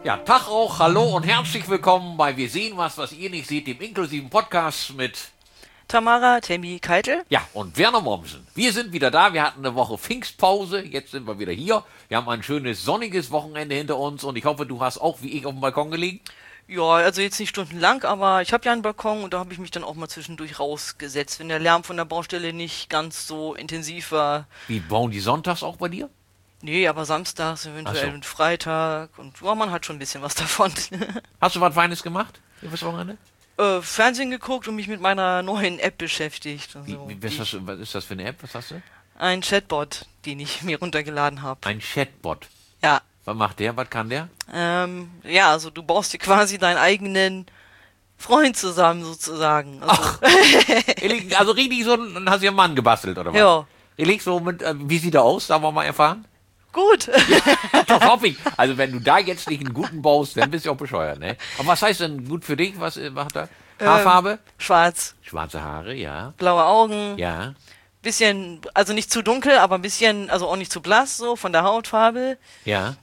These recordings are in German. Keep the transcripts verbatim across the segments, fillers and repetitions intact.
Ja, Tag auch, hallo und herzlich willkommen bei Wir sehen was, was ihr nicht seht, dem inklusiven Podcast mit Tamara, Tammy, Keitel. ja, und Werner Mommsen. Wir sind wieder da, wir hatten eine Woche Pfingstpause, jetzt sind wir wieder hier. Wir haben ein schönes sonniges Wochenende hinter uns und ich hoffe, du hast auch wie ich auf dem Balkon gelegen. Ja, also jetzt nicht stundenlang, aber ich habe ja einen Balkon und da habe ich mich dann auch mal zwischendurch rausgesetzt, wenn der Lärm von der Baustelle nicht ganz so intensiv war. Wie bauen die sonntags auch bei dir? Nee, aber samstags, Ach eventuell so. und Freitag und ja, man hat schon ein bisschen was davon. Hast du was Feines gemacht fürs Wochenende? äh, Fernsehen geguckt und mich mit meiner neuen App beschäftigt. Wie, Also, wie, die was, hast ich, du, was ist das für eine App? Was hast du? ein Chatbot, den ich mir runtergeladen habe. Ein Chatbot. Ja, Was macht der? Was kann der? ähm, ja, also du baust dir quasi deinen eigenen Freund zusammen sozusagen. Also, Ehrlich, Also richtig so, dann hast du einen Mann gebastelt, oder was? ja, Ehrlich, so mit, äh, wie sieht er aus? Darf man mal erfahren? gut. Das hoffe ich. Also wenn du da jetzt nicht einen guten baust, dann bist du auch bescheuert, ne? Aber was heißt denn gut für dich? Was äh, macht er? Haarfarbe? Schwarz, Schwarze Haare, ja. blaue Augen, Ja. bisschen, also nicht zu dunkel, aber ein bisschen, also auch nicht zu blass, so von der Hautfarbe. Ja.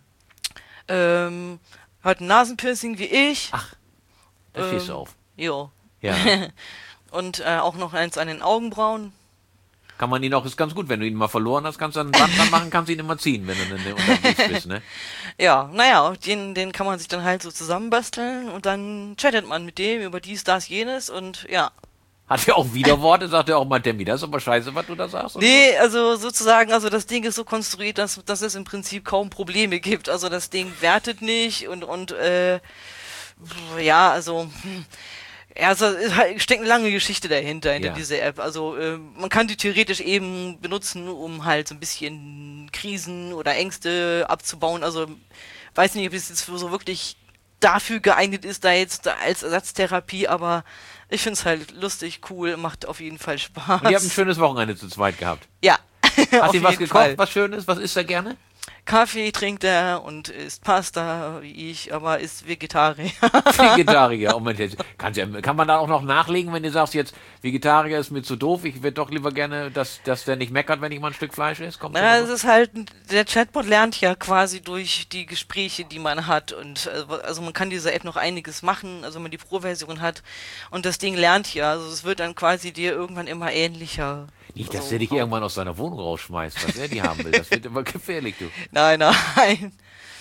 Ähm, hat ein Nasenpiercing wie ich. Ach, da stehst du Ähm, auf. jo. Ja. Und äh, auch noch eins an den Augenbrauen. Kann man ihn auch, ist ganz gut, wenn du ihn mal verloren hast, kannst du einen Band dran machen, kannst ihn immer ziehen, wenn du dann unterwegs bist, ne? Ja, naja, den, den kann man sich dann halt so zusammenbasteln und dann chattet man mit dem über dies, das, jenes und ja. Hat er auch Widerworte? Sagt er auch mal, Demi, das ist aber scheiße, was du da sagst? oder Nee, also sozusagen, also das Ding ist so konstruiert, dass, dass es im Prinzip kaum Probleme gibt. Also das Ding wertet nicht und, und äh, ja, also hm, ja, also es halt- steckt eine lange Geschichte dahinter, hinter Ja. dieser App. Also äh, man kann die theoretisch eben benutzen, um halt so ein bisschen Krisen oder Ängste abzubauen. Also weiß nicht, ob es jetzt so wirklich dafür geeignet ist, da jetzt als Ersatztherapie, aber ich find's halt lustig, cool, macht auf jeden Fall so? Und ihr habt ein Spaß. schönes Wochenende zu zweit gehabt. Ja, Hast auf du was jeden gekocht, Fall. was Schönes? Was isst er gerne? Kaffee trinkt er und isst Pasta wie ich, aber ist Vegetarier. Vegetarier. Oh Mensch, jetzt kannst ja, kann man da auch noch nachlegen, wenn du sagst, jetzt Vegetarier ist mir zu doof, ich würde doch lieber gerne, dass, dass der nicht meckert, wenn ich mal ein Stück Fleisch esse? Kommt Na, sowas es noch? ist halt, der Chatbot lernt ja quasi durch die Gespräche, die man hat und äh, also man kann dieser App noch einiges machen, also wenn man die Pro-Version hat und das Ding lernt ja, also es wird dann quasi dir irgendwann immer ähnlicher. Nicht, dass So. der dich irgendwann aus seiner Wohnung rausschmeißt, was er die haben will. Das wird immer gefährlich, du. Nein, nein.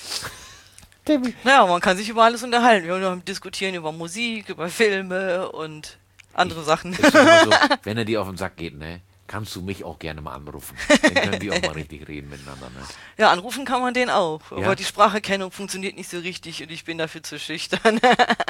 Naja, man kann sich über alles unterhalten. Wir diskutieren über Musik, über Filme und andere Sachen. Ist doch immer so, wenn er dir auf den Sack geht, ne, kannst du mich auch gerne mal anrufen. Dann können wir auch mal richtig reden miteinander, ne? Ja, anrufen kann man den auch, Ja? aber die Spracherkennung funktioniert nicht so richtig und ich bin dafür zu schüchtern.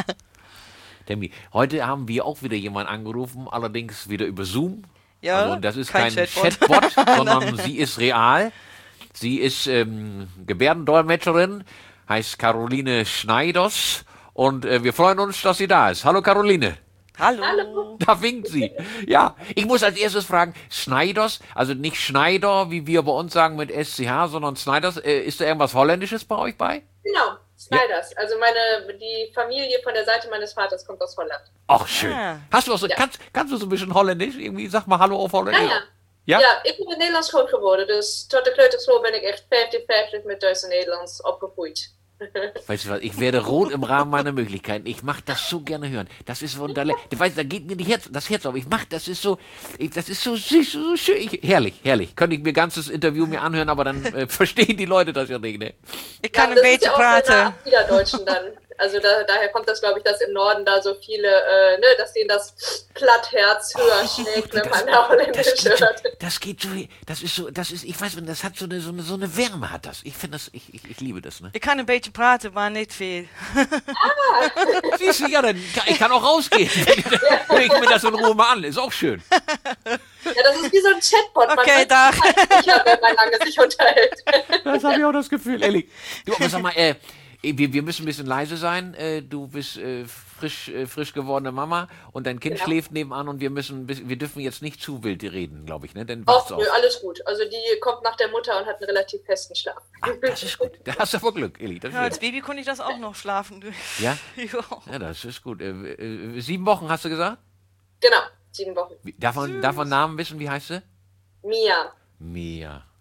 Demi, heute haben wir auch wieder jemanden angerufen, allerdings wieder über Zoom. Ja, Also das ist kein kein Chatbot. Chatbot, sondern sie ist real. Sie ist ähm, Gebärdendolmetscherin, heißt Caroline Schneiders und äh, wir freuen uns, dass sie da ist. Hallo Caroline. Hallo. Da winkt sie. Ja, ich muss als erstes fragen, Schneiders, also nicht Schneider, wie wir bei uns sagen mit S C H, sondern Schneiders, äh, ist da irgendwas Holländisches bei euch bei? Genau, Snyders. Also meine, die Familie von der Seite meines Vaters kommt aus Holland. Ach, schön. Ah. Hast du auch so, Ja. kannst, kannst du so ein bisschen Holländisch irgendwie? Sag mal Hallo auf Holländisch. Ja, ja. Ja? Ja, ik ben in het Nederlands groot geworden. Dus tot de kleuterschool ben ik echt vijftig vijftig met Duits en Nederlands opgegroeid. Weißt du was, ich werde rot im Rahmen meiner Möglichkeiten. Ich mach das so gerne hören. Das ist wunderlich. Du weißt, da geht mir die Herz, das Herz auf. Ich mach, das ist so, ich, das ist so süß, so schön. Ich, herrlich, herrlich. Könnte ich mir ganzes Interview mir anhören, aber dann äh, verstehen die Leute das ja nicht, ne? Ich kann Ja, ein das ist beetje ja auch eine praten. Art Niederdeutschen dann. Also da, daher kommt das, glaube ich, dass im Norden da so viele, äh, ne, dass denen das Plattherz höher schlägt, wenn man da das, Holländisch geht so, hört. das geht so, das ist so, das ist, ich weiß nicht, das hat so eine, so eine, so eine Wärme hat das. Ich finde das, ich, ich, ich liebe das, ne? Ich kann ein beetje praten, maar nicht viel. Siehst du, ja, dann, kann- ich kann auch rausgehen. Hör ich mir das in Ruhe mal an, ist auch schön. Ja, das ist wie so ein Chatbot. Man Okay, weiß Dach. nicht sicher, wenn man lange sich unterhält. Das habe ich auch das Gefühl, ehrlich. Du, aber sag mal, äh, wir, wir müssen ein bisschen leise sein. Äh, du bist äh, frisch, äh, frisch gewordene Mama und dein Kind Genau. schläft nebenan und wir müssen, ein bisschen- wir dürfen jetzt nicht zu wild reden, glaube ich, ne? Dann Och, wacht's nö, auf. alles gut. Also die kommt nach der Mutter und hat einen relativ festen Schlaf. Ach, das ist gut. Da hast du aber Glück, Eli. Das ist Ja, als schön. Baby konnte ich das auch noch schlafen. Ja? Ja. Ja, das ist gut. Äh, äh, sieben Wochen hast du gesagt? Genau, sieben Wochen. Wie- Darf man, darf man Namen wissen? Wie heißt sie? Mia. Mia.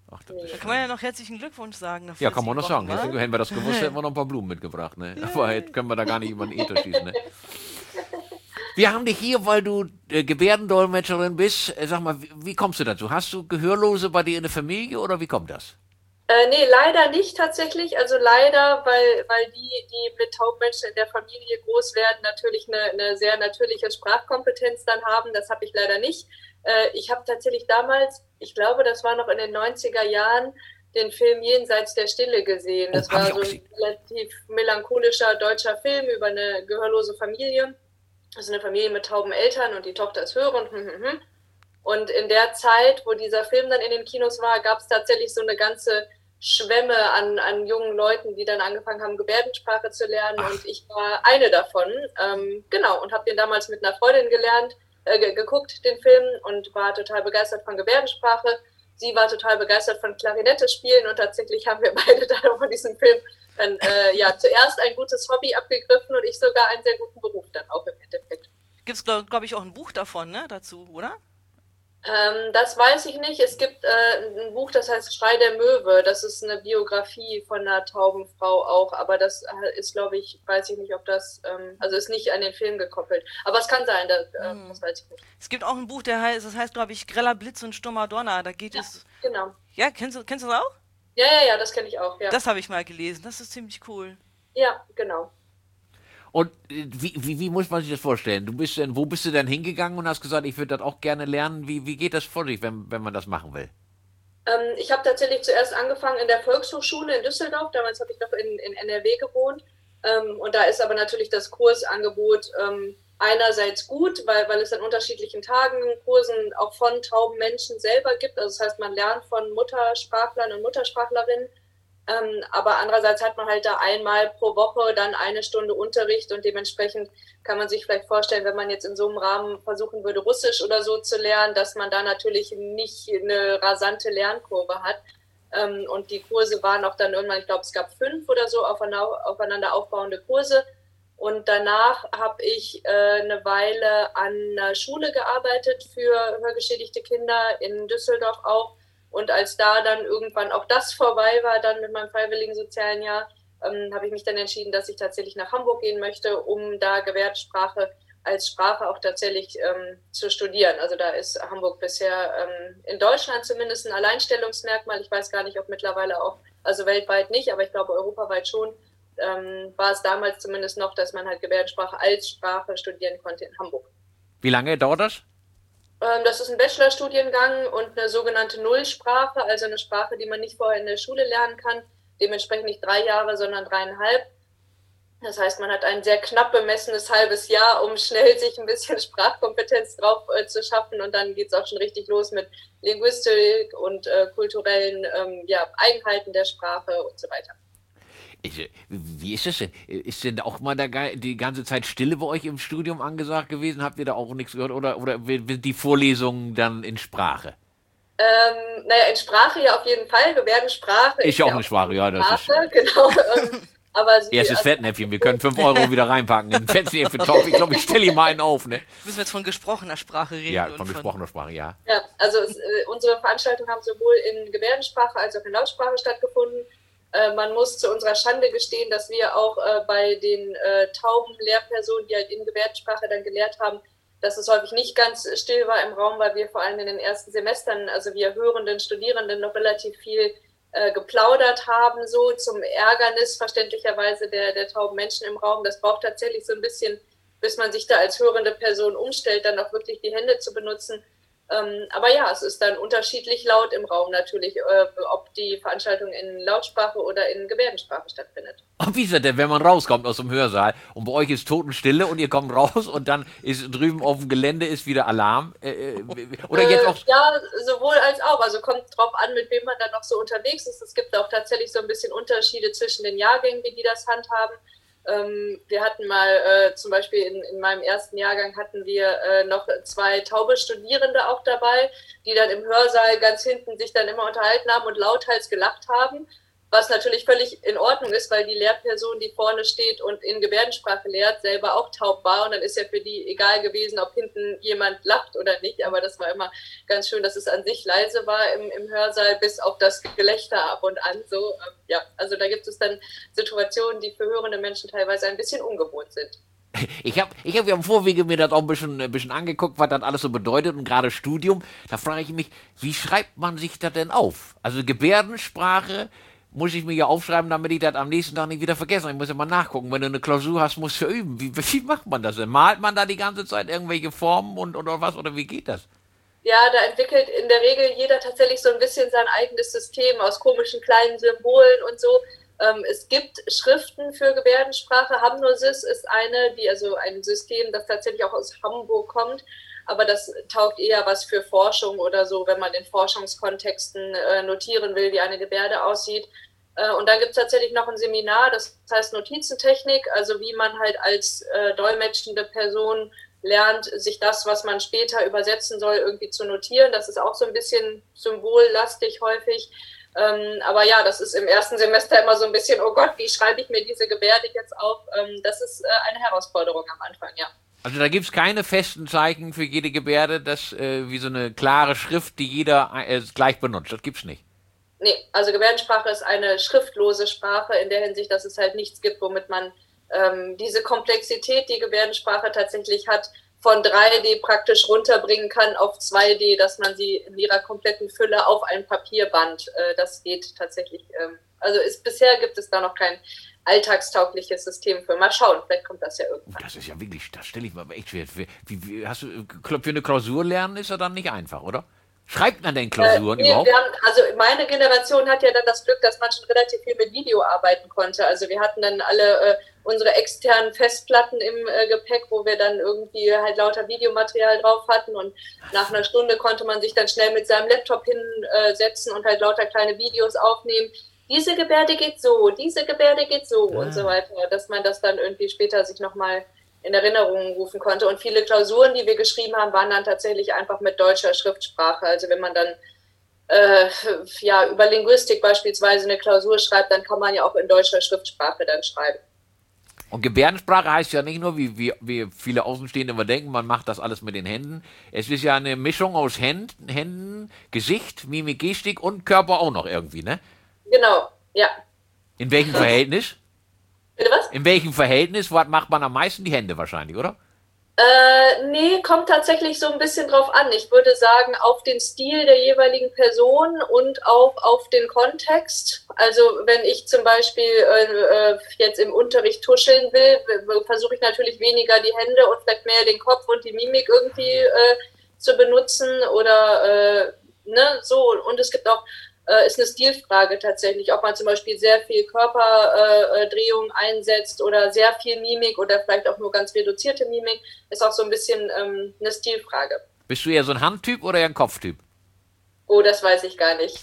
Ach, das ist Da kann man ja noch herzlichen Glückwunsch sagen. nach Ja, kann man noch vierzig sagen. Wochen, Hätten, wa? hätten wir das gewusst, hätten wir noch ein paar Blumen mitgebracht. Ne? Aber jetzt können wir da gar nicht über den Ether schießen. Ne? Wir haben dich hier, weil du äh, Gebärdendolmetscherin bist. Äh, sag mal, wie, wie kommst du dazu? Hast du Gehörlose bei dir in der Familie oder wie kommt das? Äh, nee, leider nicht tatsächlich. Also leider, weil, weil die, die mit Taubmenschen in der Familie groß werden, natürlich eine, eine sehr natürliche Sprachkompetenz dann haben. Das habe ich leider nicht. Äh, ich habe tatsächlich damals, ich glaube, das war noch in den neunziger Jahren, den Film Jenseits der Stille gesehen. Das Oh, hab war ich auch so ein gesehen. relativ melancholischer deutscher Film über eine gehörlose Familie. Also eine Familie mit tauben Eltern und die Tochter ist hörend. Hm, hm, hm. Und in der Zeit, wo dieser Film dann in den Kinos war, gab es tatsächlich so eine ganze Schwemme an, an jungen Leuten, die dann angefangen haben, Gebärdensprache zu lernen. Ach. Und ich war eine davon. Ähm, genau, und habe den damals mit einer Freundin gelernt, äh, ge- geguckt, den Film, und war total begeistert von Gebärdensprache. Sie war total begeistert von Klarinette spielen und tatsächlich haben wir beide dann von diesem Film dann äh, ja zuerst ein gutes Hobby abgegriffen und ich sogar einen sehr guten Beruf dann auch im Endeffekt. Gibt's, glaube glaub ich, auch ein Buch davon, ne, dazu, oder? Ähm, das weiß ich nicht. Es gibt äh, ein Buch, das heißt Schrei der Möwe. Das ist eine Biografie von einer tauben Frau auch, aber das ist, glaube ich, weiß ich nicht, ob das, ähm, also ist nicht an den Film gekoppelt. Aber es kann sein, das, äh, Hm. das weiß ich nicht. Es gibt auch ein Buch, der heißt, das heißt, glaube ich, Greller Blitz und Stummer Donner. Da geht Ja, es. genau. Ja, kennst du, kennst du das auch? Ja, ja, ja, das kenne ich auch, ja. Das habe ich mal gelesen. Das ist ziemlich cool. Ja, genau. Und äh, wie, wie, wie muss man sich das vorstellen? Du bist denn, wo bist du denn hingegangen und hast gesagt, ich würde das auch gerne lernen? Wie, wie geht das vor sich, wenn, wenn man das machen will? Ähm, ich habe tatsächlich zuerst angefangen in der Volkshochschule in Düsseldorf. Damals habe ich noch in, in N R W gewohnt. Ähm, und da ist aber natürlich das Kursangebot ähm, einerseits gut, weil, weil es an unterschiedlichen Tagen Kursen auch von tauben Menschen selber gibt. Also das heißt, man lernt von Muttersprachlern und Muttersprachlerinnen. Ähm, aber andererseits hat man halt da einmal pro Woche dann eine Stunde Unterricht und dementsprechend kann man sich vielleicht vorstellen, wenn man jetzt in so einem Rahmen versuchen würde, Russisch oder so zu lernen, dass man da natürlich nicht eine rasante Lernkurve hat. Ähm, und die Kurse waren auch dann irgendwann, ich glaube, es gab fünf oder so aufeinander aufbauende Kurse. Und danach habe ich äh, eine Weile an einer Schule gearbeitet für hörgeschädigte Kinder in Düsseldorf auch. Und als da dann irgendwann auch das vorbei war, dann mit meinem freiwilligen sozialen Jahr, ähm, habe ich mich dann entschieden, dass ich tatsächlich nach Hamburg gehen möchte, um da Gebärdensprache als Sprache auch tatsächlich ähm, zu studieren. Also da ist Hamburg bisher ähm, in Deutschland zumindest ein Alleinstellungsmerkmal. Ich weiß gar nicht, ob mittlerweile auch, also weltweit nicht, aber ich glaube europaweit schon, ähm, war es damals zumindest noch, dass man halt Gebärdensprache als Sprache studieren konnte in Hamburg. Wie lange dauert das? Ähm, das ist ein Bachelorstudiengang und eine sogenannte Nullsprache, also eine Sprache, die man nicht vorher in der Schule lernen kann. Dementsprechend nicht drei Jahre, sondern dreieinhalb. Das heißt, man hat ein sehr knapp bemessenes halbes Jahr, um schnell sich ein bisschen Sprachkompetenz drauf äh, zu schaffen. Und dann geht es auch schon richtig los mit Linguistik und äh, kulturellen ähm, ja, Eigenheiten der Sprache und so weiter. Ich, äh, wie ist das denn? Ist denn auch mal der, Ge- die ganze Zeit Stille bei euch im Studium angesagt gewesen? Habt ihr da auch nichts gehört? Oder, oder sind die Vorlesungen dann in Sprache? Ähm, naja, in Sprache ja auf jeden Fall. Gebärdensprache Ist ja auch ja eine Sprache, ja, das ist. Sprache, genau. Ähm, aber sie, Erstes also, Fettnäpfchen, wir können fünf Euro wieder reinpacken in den Fettnäpfchen-Topf. Ich glaube, ich stelle ihm mal einen auf, ne? Müssen wir jetzt von gesprochener Sprache reden? Ja, und von gesprochener Sprache, ja. Ja, also es, äh, unsere Veranstaltungen haben sowohl in Gebärdensprache als auch in Lautsprache stattgefunden. Äh, man muss zu unserer Schande gestehen, dass wir auch äh, bei den äh, tauben Lehrpersonen, die halt in Gebärdensprache dann gelehrt haben, dass es häufig nicht ganz still war im Raum, weil wir vor allem in den ersten Semestern, also wir hörenden Studierenden, noch relativ viel äh, geplaudert haben, so zum Ärgernis verständlicherweise der, der tauben Menschen im Raum. Das braucht tatsächlich so ein bisschen, bis man sich da als hörende Person umstellt, dann auch wirklich die Hände zu benutzen. Ähm, aber ja, es ist dann unterschiedlich laut im Raum natürlich, äh, ob die Veranstaltung in Lautsprache oder in Gebärdensprache stattfindet. Und wie ist das denn, wenn man rauskommt aus dem Hörsaal und bei euch ist Totenstille und ihr kommt raus und dann ist drüben auf dem Gelände ist wieder Alarm? Äh, äh, oder jetzt auch. Äh, ja, sowohl als auch. Also kommt drauf an, mit wem man dann noch so unterwegs ist. Es gibt auch tatsächlich so ein bisschen Unterschiede zwischen den Jahrgängen, wie die das handhaben. Ähm, wir hatten mal äh, zum Beispiel in, in meinem ersten Jahrgang hatten wir äh, noch zwei taube Studierende auch dabei, die dann im Hörsaal ganz hinten sich dann immer unterhalten haben und lauthals gelacht haben. was natürlich völlig in Ordnung ist, weil die Lehrperson, die vorne steht und in Gebärdensprache lehrt, selber auch taub war und dann ist ja für die egal gewesen, ob hinten jemand lacht oder nicht, aber das war immer ganz schön, dass es an sich leise war im, im Hörsaal, bis auf das Gelächter ab und an, so, ja, also da gibt es dann Situationen, die für hörende Menschen teilweise ein bisschen ungewohnt sind. Ich habe ich hab ja im Vorwege mir das auch ein bisschen, ein bisschen angeguckt, was das alles so bedeutet und gerade Studium, da frage ich mich, wie schreibt man sich das denn auf? Also Gebärdensprache muss ich mir ja aufschreiben, damit ich das am nächsten Tag nicht wieder vergesse. Ich muss ja mal nachgucken, wenn du eine Klausur hast, musst du üben. Wie, wie macht man das denn? Malt man da die ganze Zeit irgendwelche Formen und oder was, oder wie geht das? Ja, da entwickelt in der Regel jeder tatsächlich so ein bisschen sein eigenes System aus komischen kleinen Symbolen und so. Ähm, es gibt Schriften für Gebärdensprache. Hamnosys ist eine, die also ein System, das tatsächlich auch aus Hamburg kommt. Aber das taugt eher was für Forschung oder so, wenn man in Forschungskontexten äh, notieren will, wie eine Gebärde aussieht. Äh, und dann gibt es tatsächlich noch ein Seminar, das heißt Notizentechnik, also wie man halt als äh, dolmetschende Person lernt, sich das, was man später übersetzen soll, irgendwie zu notieren. Das ist auch so ein bisschen symbollastig häufig. Ähm, aber ja, das ist im ersten Semester immer so ein bisschen, oh Gott, wie schreibe ich mir diese Gebärde jetzt auf? Ähm, das ist äh, eine Herausforderung am Anfang, ja. Also da gibt es keine festen Zeichen für jede Gebärde, das äh, wie so eine klare Schrift, die jeder äh, gleich benutzt. Das gibt's nicht. Nee, also Gebärdensprache ist eine schriftlose Sprache in der Hinsicht, dass es halt nichts gibt, womit man ähm, diese Komplexität, die Gebärdensprache tatsächlich hat, von drei D praktisch runterbringen kann auf zwei D, dass man sie in ihrer kompletten Fülle auf ein Papierband, äh, das geht tatsächlich. Ähm, also ist, bisher gibt es da noch kein alltagstaugliches System für. Mal schauen, vielleicht kommt das ja irgendwann. Das ist ja wirklich, das stelle ich mir aber echt schwer. Wie, wie, hast du, für eine Klausur lernen ist ja dann nicht einfach, oder? Schreibt man denn Klausuren äh, nee, überhaupt? Wir haben, also meine Generation hat ja dann das Glück, dass man schon relativ viel mit Video arbeiten konnte. Also wir hatten dann alle äh, unsere externen Festplatten im äh, Gepäck, wo wir dann irgendwie halt lauter Videomaterial drauf hatten und nach einer Stunde konnte man sich dann schnell mit seinem Laptop hinsetzen äh, und halt lauter kleine Videos aufnehmen. Diese Gebärde geht so, diese Gebärde geht so ah. und so weiter, dass man das dann irgendwie später sich nochmal in Erinnerung rufen konnte. Und viele Klausuren, die wir geschrieben haben, waren dann tatsächlich einfach mit deutscher Schriftsprache. Also wenn man dann äh, ja, über Linguistik beispielsweise eine Klausur schreibt, dann kann man ja auch in deutscher Schriftsprache dann schreiben. Und Gebärdensprache heißt ja nicht nur, wie, wie, wie viele Außenstehende immer denken, man macht das alles mit den Händen. Es ist ja eine Mischung aus Händen, Händen Gesicht, Mimik, Gestik und Körper auch noch irgendwie, ne? Genau, ja. In welchem Verhältnis? Bitte was? In welchem Verhältnis? Was macht man am meisten? Die Hände wahrscheinlich, oder? Äh, nee, kommt tatsächlich so ein bisschen drauf an. Ich würde sagen, auf den Stil der jeweiligen Person und auch auf den Kontext. Also wenn ich zum Beispiel äh, jetzt im Unterricht tuscheln will, versuche ich natürlich weniger die Hände und vielleicht mehr den Kopf und die Mimik irgendwie äh, zu benutzen oder äh, ne, so. Und es gibt auch ist eine Stilfrage tatsächlich, ob man zum Beispiel sehr viel Körperdrehung äh, einsetzt oder sehr viel Mimik oder vielleicht auch nur ganz reduzierte Mimik, ist auch so ein bisschen ähm, eine Stilfrage. Bist du eher so ein Handtyp oder eher ein Kopftyp? Oh, das weiß ich gar nicht.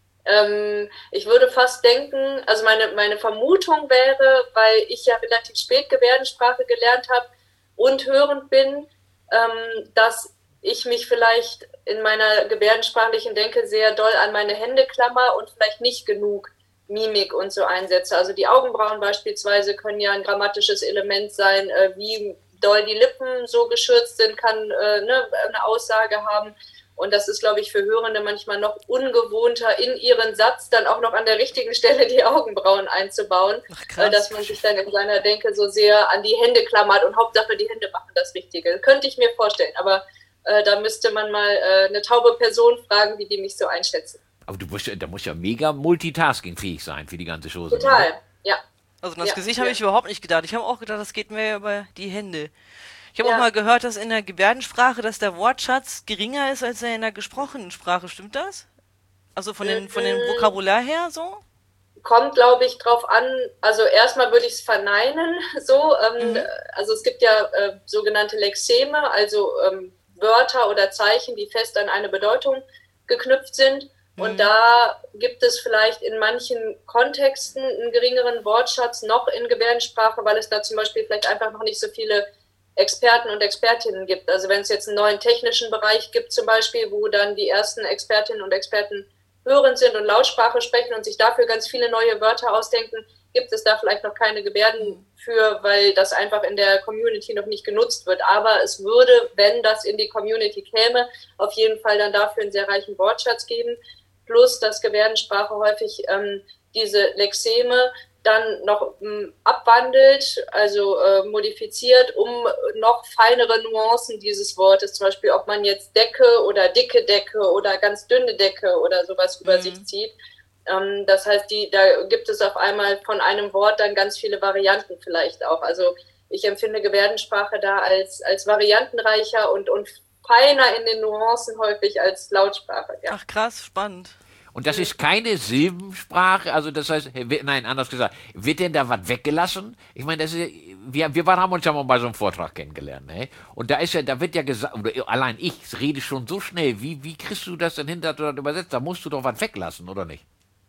Ähm, ich würde fast denken, also meine, meine Vermutung wäre, weil ich ja relativ spät Gebärdensprache gelernt habe und hörend bin, ähm, dass ich mich vielleicht in meiner gebärdensprachlichen Denke sehr doll an meine Hände klammer und vielleicht nicht genug Mimik und so einsetze. Also die Augenbrauen beispielsweise können ja ein grammatisches Element sein, äh, wie doll die Lippen so geschürzt sind, kann äh, ne, eine Aussage haben. Und das ist, glaube ich, für Hörende manchmal noch ungewohnter, in ihren Satz dann auch noch an der richtigen Stelle die Augenbrauen einzubauen, Ach, äh, dass man sich dann in seiner Denke so sehr an die Hände klammert und Hauptsache die Hände machen das Richtige. Das könnte ich mir vorstellen, aber Äh, da müsste man mal äh, eine taube Person fragen, wie die mich so einschätzen. Aber du musst ja, da muss ja mega multitaskingfähig sein für die ganze Chose. Total, oder? ja. Also an das ja, Gesicht ja. habe ich überhaupt nicht gedacht. Ich habe auch gedacht, das geht mir über die Hände. Ich habe Ja. auch mal gehört, dass in der Gebärdensprache, dass der Wortschatz geringer ist als in der gesprochenen Sprache. Stimmt das? Also von den, von dem Vokabular her so? Kommt, glaube ich, drauf an, also erstmal würde ich es verneinen, so, ähm, mhm. also es gibt ja äh, sogenannte Lexeme, also ähm, Wörter oder Zeichen, die fest an eine Bedeutung geknüpft sind. Mhm. Und da gibt es vielleicht in manchen Kontexten einen geringeren Wortschatz noch in Gebärdensprache, weil es da zum Beispiel vielleicht einfach noch nicht so viele Experten und Expertinnen gibt. Also wenn es jetzt einen neuen technischen Bereich gibt zum Beispiel, wo dann die ersten Expertinnen und Experten hörend sind und Lautsprache sprechen und sich dafür ganz viele neue Wörter ausdenken, gibt es da vielleicht noch keine Gebärden für, weil das einfach in der Community noch nicht genutzt wird. Aber es würde, wenn das in die Community käme, auf jeden Fall dann dafür einen sehr reichen Wortschatz geben. Plus, dass Gebärdensprache häufig ähm, diese Lexeme dann noch ähm, abwandelt, also äh, modifiziert, um noch feinere Nuancen dieses Wortes, zum Beispiel ob man jetzt Decke oder dicke Decke oder ganz dünne Decke oder sowas über mhm. sich zieht. Ähm, das heißt, die, da gibt es auf einmal von einem Wort dann ganz viele Varianten vielleicht auch. Also ich empfinde Gebärdensprache da als, als variantenreicher und, und feiner in den Nuancen häufig als Lautsprache. Ja. Ach krass, spannend. Und das ist keine Silbensprache, also das heißt, nein, anders gesagt, wird denn da was weggelassen? Ich meine, das ist, wir, wir haben uns ja mal bei so einem Vortrag kennengelernt, ne? Und da ist ja, da wird ja gesagt, oder allein ich rede schon so schnell, wie, wie kriegst du das denn hinter oder übersetzt? Da musst du doch was weglassen, oder nicht?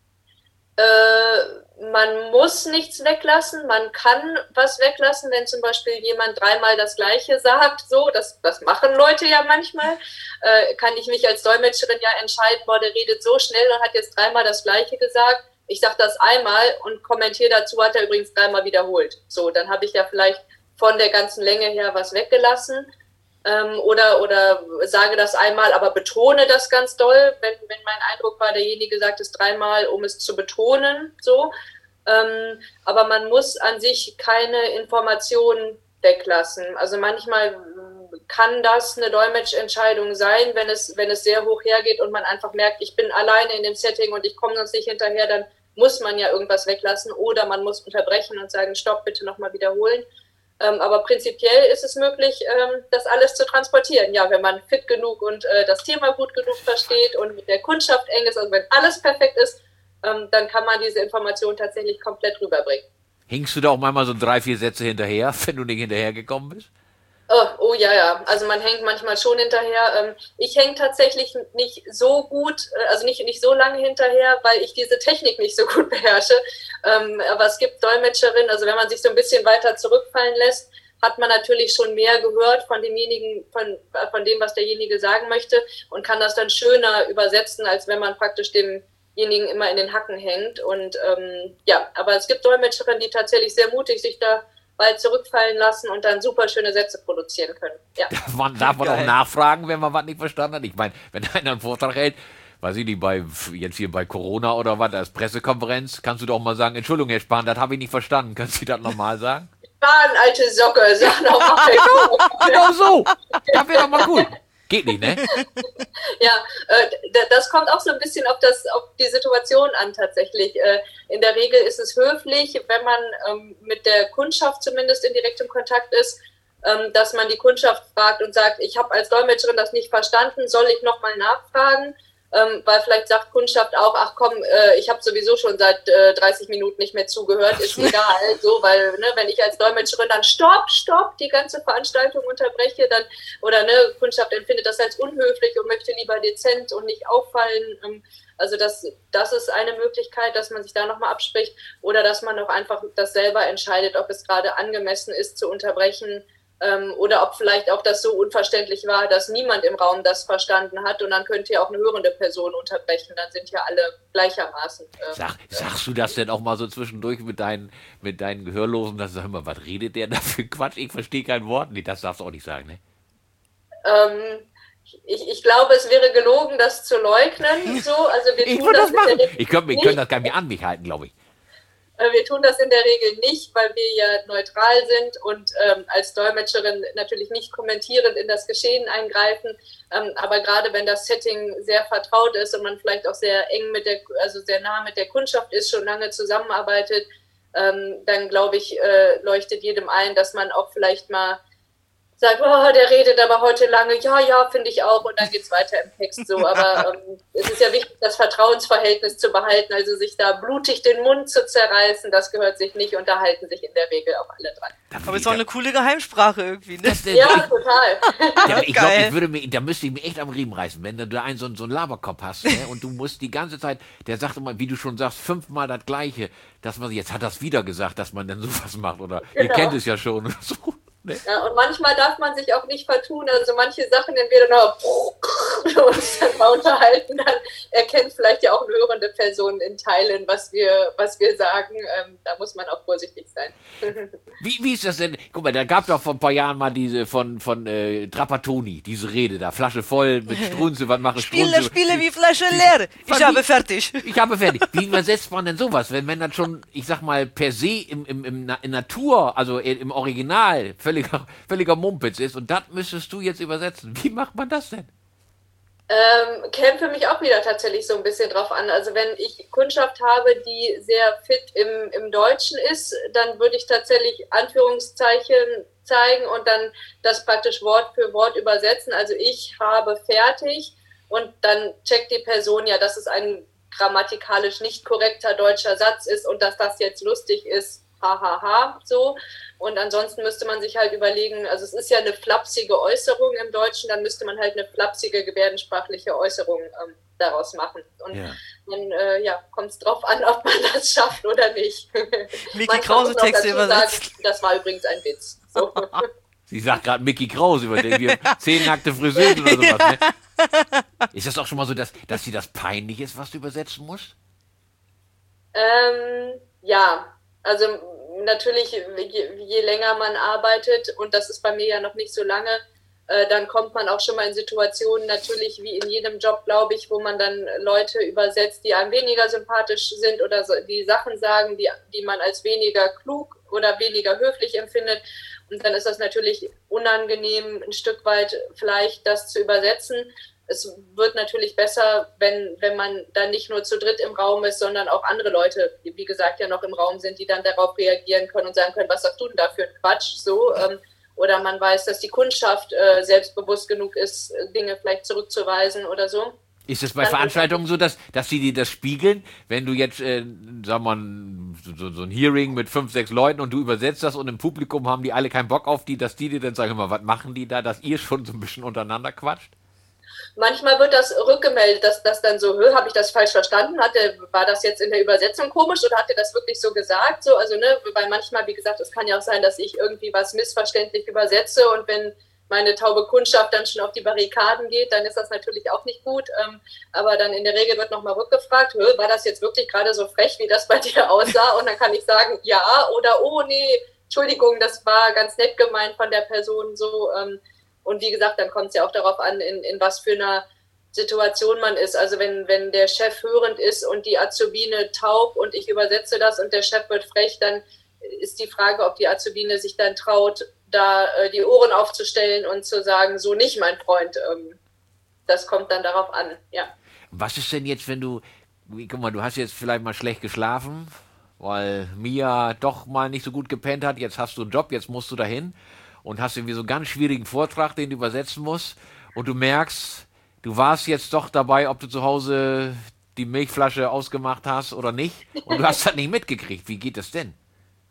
Äh, man muss nichts weglassen, man kann was weglassen, wenn zum Beispiel jemand dreimal das Gleiche sagt, so, das, das machen Leute ja manchmal, äh, kann ich mich als Dolmetscherin ja entscheiden, boah, der redet so schnell und hat jetzt dreimal das Gleiche gesagt, ich sage das einmal und kommentiere dazu, hat er übrigens dreimal wiederholt. So, dann habe ich ja vielleicht von der ganzen Länge her was weggelassen. Ähm, oder, oder sage das einmal, aber betone das ganz doll, wenn, wenn mein Eindruck war, derjenige sagt es dreimal, um es zu betonen, so. Ähm, aber man muss an sich keine Informationen weglassen. Also manchmal kann das eine Dolmetschentscheidung sein, wenn es, wenn es sehr hoch hergeht und man einfach merkt, ich bin alleine in dem Setting und ich komme sonst nicht hinterher, dann muss man ja irgendwas weglassen oder man muss unterbrechen und sagen, stopp, bitte nochmal wiederholen. Ähm, aber prinzipiell ist es möglich, ähm, das alles zu transportieren. Ja, wenn man fit genug und äh, das Thema gut genug versteht und mit der Kundschaft eng ist, also wenn alles perfekt ist, ähm, dann kann man diese Information tatsächlich komplett rüberbringen. Hingst du da auch manchmal so drei, vier Sätze hinterher, wenn du nicht hinterhergekommen bist? Oh, oh ja, ja. Also man hängt manchmal schon hinterher. Ähm, ich hänge tatsächlich nicht so gut, also nicht, nicht so lange hinterher, weil ich diese Technik nicht so gut beherrsche. Ähm, aber es gibt Dolmetscherinnen, also wenn man sich so ein bisschen weiter zurückfallen lässt, hat man natürlich schon mehr gehört von demjenigen, von, von dem, was derjenige sagen möchte und kann das dann schöner übersetzen, als wenn man praktisch demjenigen immer in den Hacken hängt. Und ähm, ja, aber es gibt Dolmetscherinnen, die tatsächlich sehr mutig sich da bald zurückfallen lassen und dann super schöne Sätze produzieren können. Ja. Man darf man auch nachfragen, wenn man was nicht verstanden hat. Ich meine, wenn einer einen Vortrag hält, weiß ich nicht, bei, jetzt hier bei Corona oder was, als Pressekonferenz, kannst du doch mal sagen, Entschuldigung, Herr Spahn, das habe ich nicht verstanden. Kannst du das nochmal sagen? Spahn, alte Socke, sag nochmal. Genau so. Das wäre doch mal gut. Geht nicht, ne? Ja, äh, das kommt auch so ein bisschen auf, das, auf die Situation an tatsächlich. Äh, in der Regel ist es höflich, wenn man ähm, mit der Kundschaft zumindest in direktem Kontakt ist, ähm, dass man die Kundschaft fragt und sagt, ich habe als Dolmetscherin das nicht verstanden, soll ich nochmal nachfragen? Ähm, weil vielleicht sagt Kundschaft auch, ach komm, äh, ich habe sowieso schon seit äh, dreißig Minuten nicht mehr zugehört, ist egal, so, weil, ne, wenn ich als Dolmetscherin dann stopp, stopp, die ganze Veranstaltung unterbreche, dann, oder, ne, Kundschaft empfindet das als unhöflich und möchte lieber dezent und nicht auffallen, ähm, also das, das ist eine Möglichkeit, dass man sich da nochmal abspricht, oder dass man auch einfach das selber entscheidet, ob es gerade angemessen ist, zu unterbrechen, Ähm, oder ob vielleicht auch das so unverständlich war, dass niemand im Raum das verstanden hat und dann könnte ja auch eine hörende Person unterbrechen, dann sind ja alle gleichermaßen. Ähm, Sag, sagst du das denn auch mal so zwischendurch mit deinen, mit deinen Gehörlosen, dass du sag mal, was redet der da für Quatsch? Ich verstehe kein Wort. Nee, das darfst du auch nicht sagen, ne? Ähm, ich, ich glaube, es wäre gelogen, das zu leugnen. So. Also wir ich tun würde das das machen. Ich könnte ich könnt das gar nicht an mich halten, glaube ich. Wir tun das in der Regel nicht, weil wir ja neutral sind und ähm, als Dolmetscherin natürlich nicht kommentierend in das Geschehen eingreifen. Ähm, aber gerade wenn das Setting sehr vertraut ist und man vielleicht auch sehr eng mit der, also sehr nah mit der Kundschaft ist, schon lange zusammenarbeitet, ähm, dann glaube ich, äh, leuchtet jedem ein, dass man auch vielleicht mal sagt, oh, der redet aber heute lange, ja, ja, finde ich auch, und dann geht's weiter im Text so. Aber ähm, es ist ja wichtig, das Vertrauensverhältnis zu behalten, also sich da blutig den Mund zu zerreißen, das gehört sich nicht, und da halten sich in der Regel auch alle dran. Aber ist auch eine coole Geheimsprache irgendwie, ne? Das, äh, Ja, ich, total. Ja, ich glaube, ich würde mir, da müsste ich mir echt am Riemen reißen, wenn du einen so, so einen Laberkopf hast, ne? Und du musst die ganze Zeit, der sagt immer, wie du schon sagst, fünfmal das Gleiche, dass man, jetzt hat das wieder gesagt, dass man dann sowas macht, oder genau. Ihr kennt es ja schon, oder so. Nee. Ja, und manchmal darf man sich auch nicht vertun, also manche Sachen dann wieder noch und dann mal unterhalten, dann erkennt vielleicht ja auch eine hörende Person in Teilen, was wir, was wir sagen. Ähm, da muss man auch vorsichtig sein. Wie, wie ist das denn? Guck mal, da gab es doch vor ein paar Jahren mal diese von, von äh, Trapattoni, diese Rede da, Flasche voll mit Strunze, was mache Spiele, Strunze? Spiele wie Flasche leer. Ich Wie- habe fertig. Ich habe fertig. Wie übersetzt man denn sowas, wenn, wenn das schon, ich sag mal, per se im, im, im Na- in Natur, also im Original, völliger, völliger Mumpitz ist und das müsstest du jetzt übersetzen. Wie macht man das denn? Ähm, käme für mich auch wieder tatsächlich so ein bisschen drauf an. Also wenn ich Kundschaft habe, die sehr fit im, im Deutschen ist, dann würde ich tatsächlich Anführungszeichen zeigen und dann das praktisch Wort für Wort übersetzen. Also ich habe fertig und dann checkt die Person ja, dass es ein grammatikalisch nicht korrekter deutscher Satz ist und dass das jetzt lustig ist. Hahaha, ha, ha, so. Und ansonsten müsste man sich halt überlegen, also es ist ja eine flapsige Äußerung im Deutschen, dann müsste man halt eine flapsige gebärdensprachliche Äußerung ähm, daraus machen. Und Ja. dann äh, ja, kommt es drauf an, ob man das schafft oder nicht. Micky Manchmal Krause muss man auch Texte dazu übersetzt. sagen, das war übrigens ein Witz. So. Sie sagt gerade Micky Krause, über den wir zehn nackte Friseusen oder sowas. Ne? Ist das auch schon mal so, dass, dass dir das peinlich ist, was du übersetzen musst? Ähm, ja, also natürlich, je, je länger man arbeitet, und das ist bei mir ja noch nicht so lange, äh, dann kommt man auch schon mal in Situationen, natürlich wie in jedem Job, glaube ich, wo man dann Leute übersetzt, die einem weniger sympathisch sind oder so, die Sachen sagen, die, die man als weniger klug oder weniger höflich empfindet. Und dann ist das natürlich unangenehm, ein Stück weit vielleicht das zu übersetzen. Es wird natürlich besser, wenn, wenn man dann nicht nur zu dritt im Raum ist, sondern auch andere Leute, die wie gesagt ja noch im Raum sind, die dann darauf reagieren können und sagen können, was sagst du denn da für ein Quatsch? So, ähm, oder man weiß, dass die Kundschaft äh, selbstbewusst genug ist, Dinge vielleicht zurückzuweisen oder so. Ist es bei Dann- Veranstaltungen so, dass, dass sie dir das spiegeln, wenn du jetzt, äh, sag mal, so, so ein Hearing mit fünf, sechs Leuten und du übersetzt das und im Publikum haben die alle keinen Bock auf die, dass die dir dann sagen, mal, was machen die da, dass ihr schon so ein bisschen untereinander quatscht? Manchmal wird das rückgemeldet, dass das dann so, habe ich das falsch verstanden? Hat der, war das jetzt in der Übersetzung komisch oder hat er das wirklich so gesagt? So, also, ne, weil manchmal, wie gesagt, es kann ja auch sein, dass ich irgendwie was missverständlich übersetze und wenn meine taube Kundschaft dann schon auf die Barrikaden geht, dann ist das natürlich auch nicht gut. Ähm, aber dann in der Regel wird nochmal rückgefragt, war das jetzt wirklich gerade so frech, wie das bei dir aussah? Und dann kann ich sagen, ja oder oh nee, Entschuldigung, das war ganz nett gemeint von der Person so. Ähm, Und wie gesagt, dann kommt es ja auch darauf an, in, in was für einer Situation man ist. Also wenn, wenn der Chef hörend ist und die Azubine taub und ich übersetze das und der Chef wird frech, dann ist die Frage, ob die Azubine sich dann traut, da äh, die Ohren aufzustellen und zu sagen, so nicht, mein Freund. Ähm, das kommt dann darauf an, ja. Was ist denn jetzt, wenn du, wie, guck mal, du hast jetzt vielleicht mal schlecht geschlafen, weil Mia doch mal nicht so gut gepennt hat, jetzt hast du einen Job, jetzt musst du dahin und hast irgendwie so einen ganz schwierigen Vortrag, den du übersetzen musst und du merkst, du warst jetzt doch dabei, ob du zu Hause die Milchflasche ausgemacht hast oder nicht und du hast das nicht mitgekriegt. Wie geht das denn?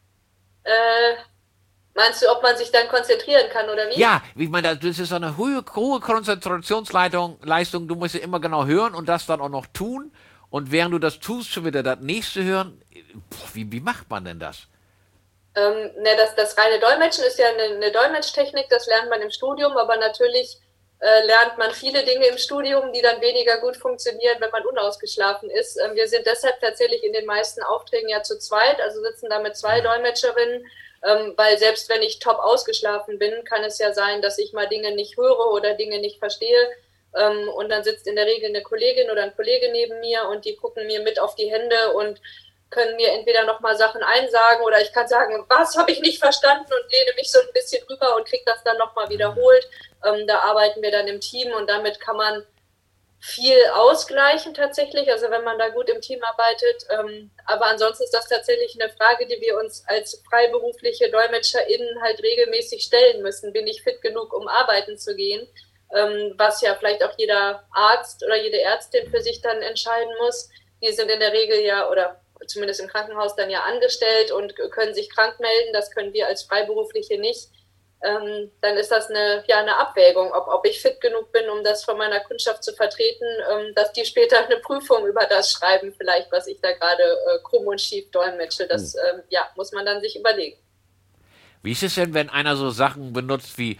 Äh, meinst du, ob man sich dann konzentrieren kann oder wie? Ja, ich meine, das ist so eine hohe, hohe Konzentrationsleistung. Leistung. Du musst ja immer genau hören und das dann auch noch tun. Und während du das tust, schon wieder das nächste hören. Boah, wie, wie macht man denn das? Ähm, ne, das, das reine Dolmetschen ist ja eine, eine Dolmetschtechnik, das lernt man im Studium, aber natürlich äh, lernt man viele Dinge im Studium, die dann weniger gut funktionieren, wenn man unausgeschlafen ist. Ähm, wir sind deshalb tatsächlich in den meisten Aufträgen ja zu zweit, also sitzen da mit zwei Dolmetscherinnen, ähm, weil selbst wenn ich top ausgeschlafen bin, kann es ja sein, dass ich mal Dinge nicht höre oder Dinge nicht verstehe. Ähm, und dann sitzt in der Regel eine Kollegin oder ein Kollege neben mir und die gucken mir mit auf die Hände und können mir entweder nochmal Sachen einsagen oder ich kann sagen, was habe ich nicht verstanden und lehne mich so ein bisschen rüber und kriege das dann nochmal wiederholt. Ähm, da arbeiten wir dann im Team und damit kann man viel ausgleichen tatsächlich, also wenn man da gut im Team arbeitet. Ähm, aber ansonsten ist das tatsächlich eine Frage, die wir uns als freiberufliche DolmetscherInnen halt regelmäßig stellen müssen. Bin ich fit genug, um arbeiten zu gehen? Ähm, was ja vielleicht auch jeder Arzt oder jede Ärztin für sich dann entscheiden muss. Die sind in der Regel ja, oder zumindest im Krankenhaus dann ja angestellt und können sich krank melden. Das können wir als Freiberufliche nicht. Ähm, dann ist das eine, ja, eine Abwägung, ob, ob ich fit genug bin, um das von meiner Kundschaft zu vertreten, ähm, dass die später eine Prüfung über das schreiben, vielleicht, was ich da gerade äh, krumm und schief dolmetsche. Das ähm, ja, muss man dann sich überlegen. Wie ist es denn, wenn einer so Sachen benutzt wie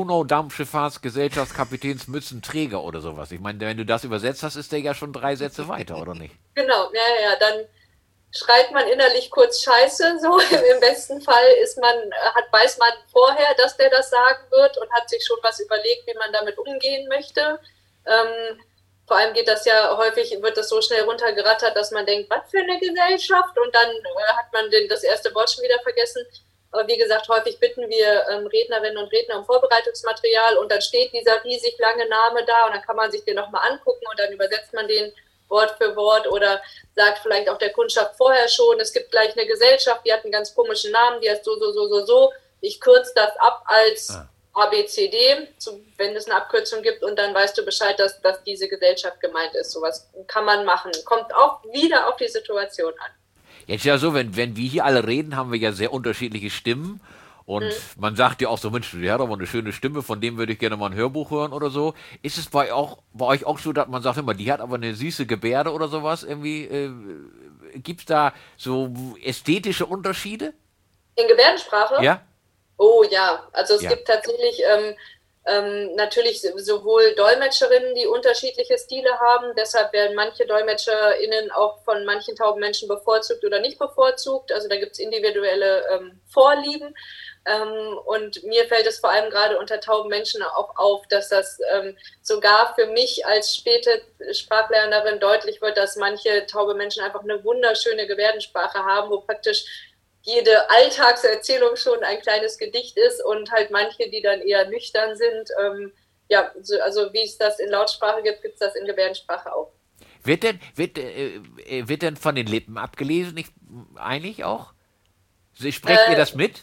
Donaudampfschifffahrtsgesellschaftskapitänsmützenträger oder sowas? Ich meine, wenn du das übersetzt hast, ist der ja schon drei Sätze weiter, oder nicht? Genau, ja, ja, ja, dann schreit man innerlich kurz Scheiße, so. Im besten Fall ist man, hat, weiß man vorher, dass der das sagen wird und hat sich schon was überlegt, wie man damit umgehen möchte. Ähm, vor allem geht das ja häufig, wird das so schnell runtergerattert, dass man denkt, was für eine Gesellschaft? Und dann äh, hat man den, das erste Wort schon wieder vergessen. Aber wie gesagt, häufig bitten wir ähm, Rednerinnen und Redner um Vorbereitungsmaterial und dann steht dieser riesig lange Name da und dann kann man sich den nochmal angucken und dann übersetzt man den Wort für Wort oder sagt vielleicht auch der Kundschaft vorher schon, es gibt gleich eine Gesellschaft, die hat einen ganz komischen Namen, die heißt so, so, so, so, so. Ich kürze das ab als ah. A B C D, wenn es eine Abkürzung gibt und dann weißt du Bescheid, dass, dass diese Gesellschaft gemeint ist. Sowas kann man machen. Kommt auch wieder auf die Situation an. Jetzt ja so, wenn, wenn wir hier alle reden, haben wir ja sehr unterschiedliche Stimmen. Und mhm. man sagt ja auch so, Mensch, der hat aber eine schöne Stimme, von dem würde ich gerne mal ein Hörbuch hören oder so. Ist es bei, auch, bei euch auch so, dass man sagt immer, die hat aber eine süße Gebärde oder sowas? Irgendwie, äh, gibt es da so ästhetische Unterschiede? In Gebärdensprache? Ja. Oh ja, also es ja. gibt tatsächlich ähm, ähm, natürlich sowohl Dolmetscherinnen, die unterschiedliche Stile haben. Deshalb werden manche DolmetscherInnen auch von manchen tauben Menschen bevorzugt oder nicht bevorzugt. Also da gibt es individuelle ähm, Vorlieben. Ähm, und mir fällt es vor allem gerade unter tauben Menschen auch auf, dass das ähm, sogar für mich als späte Sprachlernerin deutlich wird, dass manche taube Menschen einfach eine wunderschöne Gebärdensprache haben, wo praktisch jede Alltagserzählung schon ein kleines Gedicht ist und halt manche, die dann eher nüchtern sind. Ähm, ja, so, also wie es das in Lautsprache gibt, gibt es das in Gebärdensprache auch. Wird denn, wird, äh, wird denn von den Lippen abgelesen, nicht, eigentlich auch? Sprecht äh, ihr das mit?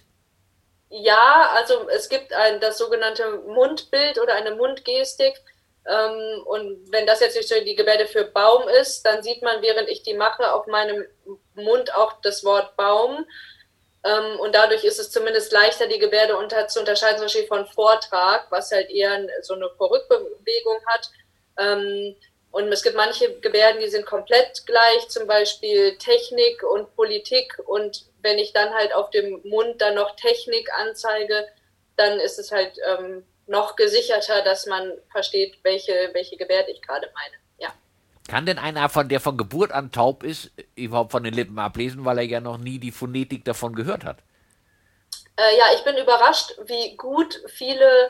Ja, also es gibt ein, das sogenannte Mundbild oder eine Mundgestik. Ähm, und wenn das jetzt die Gebärde für Baum ist, dann sieht man, während ich die mache, auf meinem Mund auch das Wort Baum. Ähm, und dadurch ist es zumindest leichter, die Gebärde unter, zu unterscheiden, zum Beispiel von Vortrag, was halt eher so eine Vorrückbewegung hat. Ähm, und es gibt manche Gebärden, die sind komplett gleich, zum Beispiel Technik und Politik. Und wenn ich dann halt auf dem Mund dann noch Technik anzeige, dann ist es halt ähm, noch gesicherter, dass man versteht, welche, welche Gebärde ich gerade meine. Ja. Kann denn einer, von der von Geburt an taub ist, überhaupt von den Lippen ablesen, weil er ja noch nie die Phonetik davon gehört hat? Äh, ja, ich bin überrascht, wie gut viele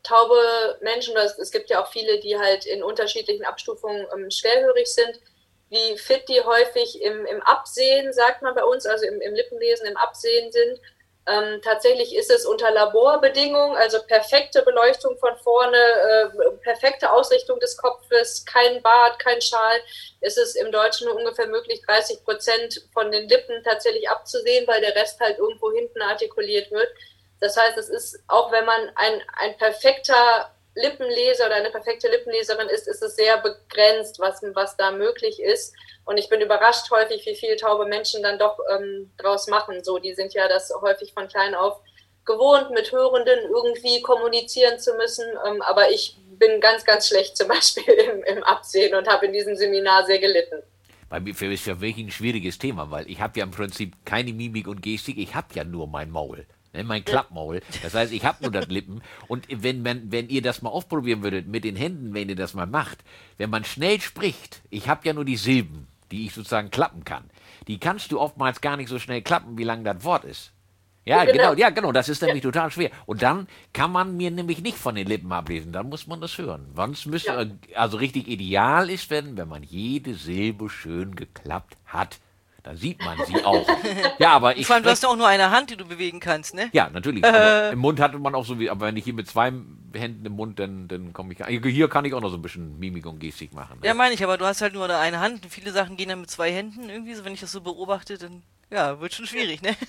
taube Menschen, es gibt ja auch viele, die halt in unterschiedlichen Abstufungen ähm, schwerhörig sind, wie fit die häufig im, im Absehen, sagt man bei uns, also im, im Lippenlesen, im Absehen sind. Ähm, tatsächlich ist es unter Laborbedingungen, also perfekte Beleuchtung von vorne, äh, perfekte Ausrichtung des Kopfes, kein Bart, kein Schal, ist es im Deutschen nur ungefähr möglich, dreißig Prozent von den Lippen tatsächlich abzusehen, weil der Rest halt irgendwo hinten artikuliert wird. Das heißt, es ist, auch wenn man ein, ein perfekter Lippenleser oder eine perfekte Lippenleserin ist, ist es sehr begrenzt, was, was da möglich ist. Und ich bin überrascht häufig, wie viele taube Menschen dann doch ähm, draus machen. So, die sind ja das häufig von klein auf gewohnt, mit Hörenden irgendwie kommunizieren zu müssen. Ähm, aber ich bin ganz, ganz schlecht zum Beispiel im, im Absehen und habe in diesem Seminar sehr gelitten. Bei mir ist ja wirklich ein schwieriges Thema, weil ich habe ja im Prinzip keine Mimik und Gestik, ich habe ja nur mein Maul. Mein Klappmaul. Das heißt, ich habe nur das Lippen. Und wenn, man, wenn ihr das mal ausprobieren würdet mit den Händen, wenn ihr das mal macht, wenn man schnell spricht, ich habe ja nur die Silben, die ich sozusagen klappen kann. Die kannst du oftmals gar nicht so schnell klappen, wie lang das Wort ist. Ja, genau, genau ja, genau, das ist nämlich ja. total schwer. Und dann kann man mir nämlich nicht von den Lippen ablesen, dann muss man das hören. Sonst müsste, ja. also richtig ideal ist, wenn, wenn man jede Silbe schön geklappt hat. Da sieht man sie auch. Ja, aber ich. Vor allem, du hast ja auch nur eine Hand, die du bewegen kannst, ne? Ja, natürlich. Äh. Im Mund hatte man auch so wie, aber wenn ich hier mit zwei Händen im Mund, dann, dann komme ich. Hier kann ich auch noch so ein bisschen Mimik und Gestik machen. Ne? Ja, meine ich, aber du hast halt nur eine Hand und viele Sachen gehen dann mit zwei Händen irgendwie, so wenn ich das so beobachte, dann ja, wird schon schwierig, ne?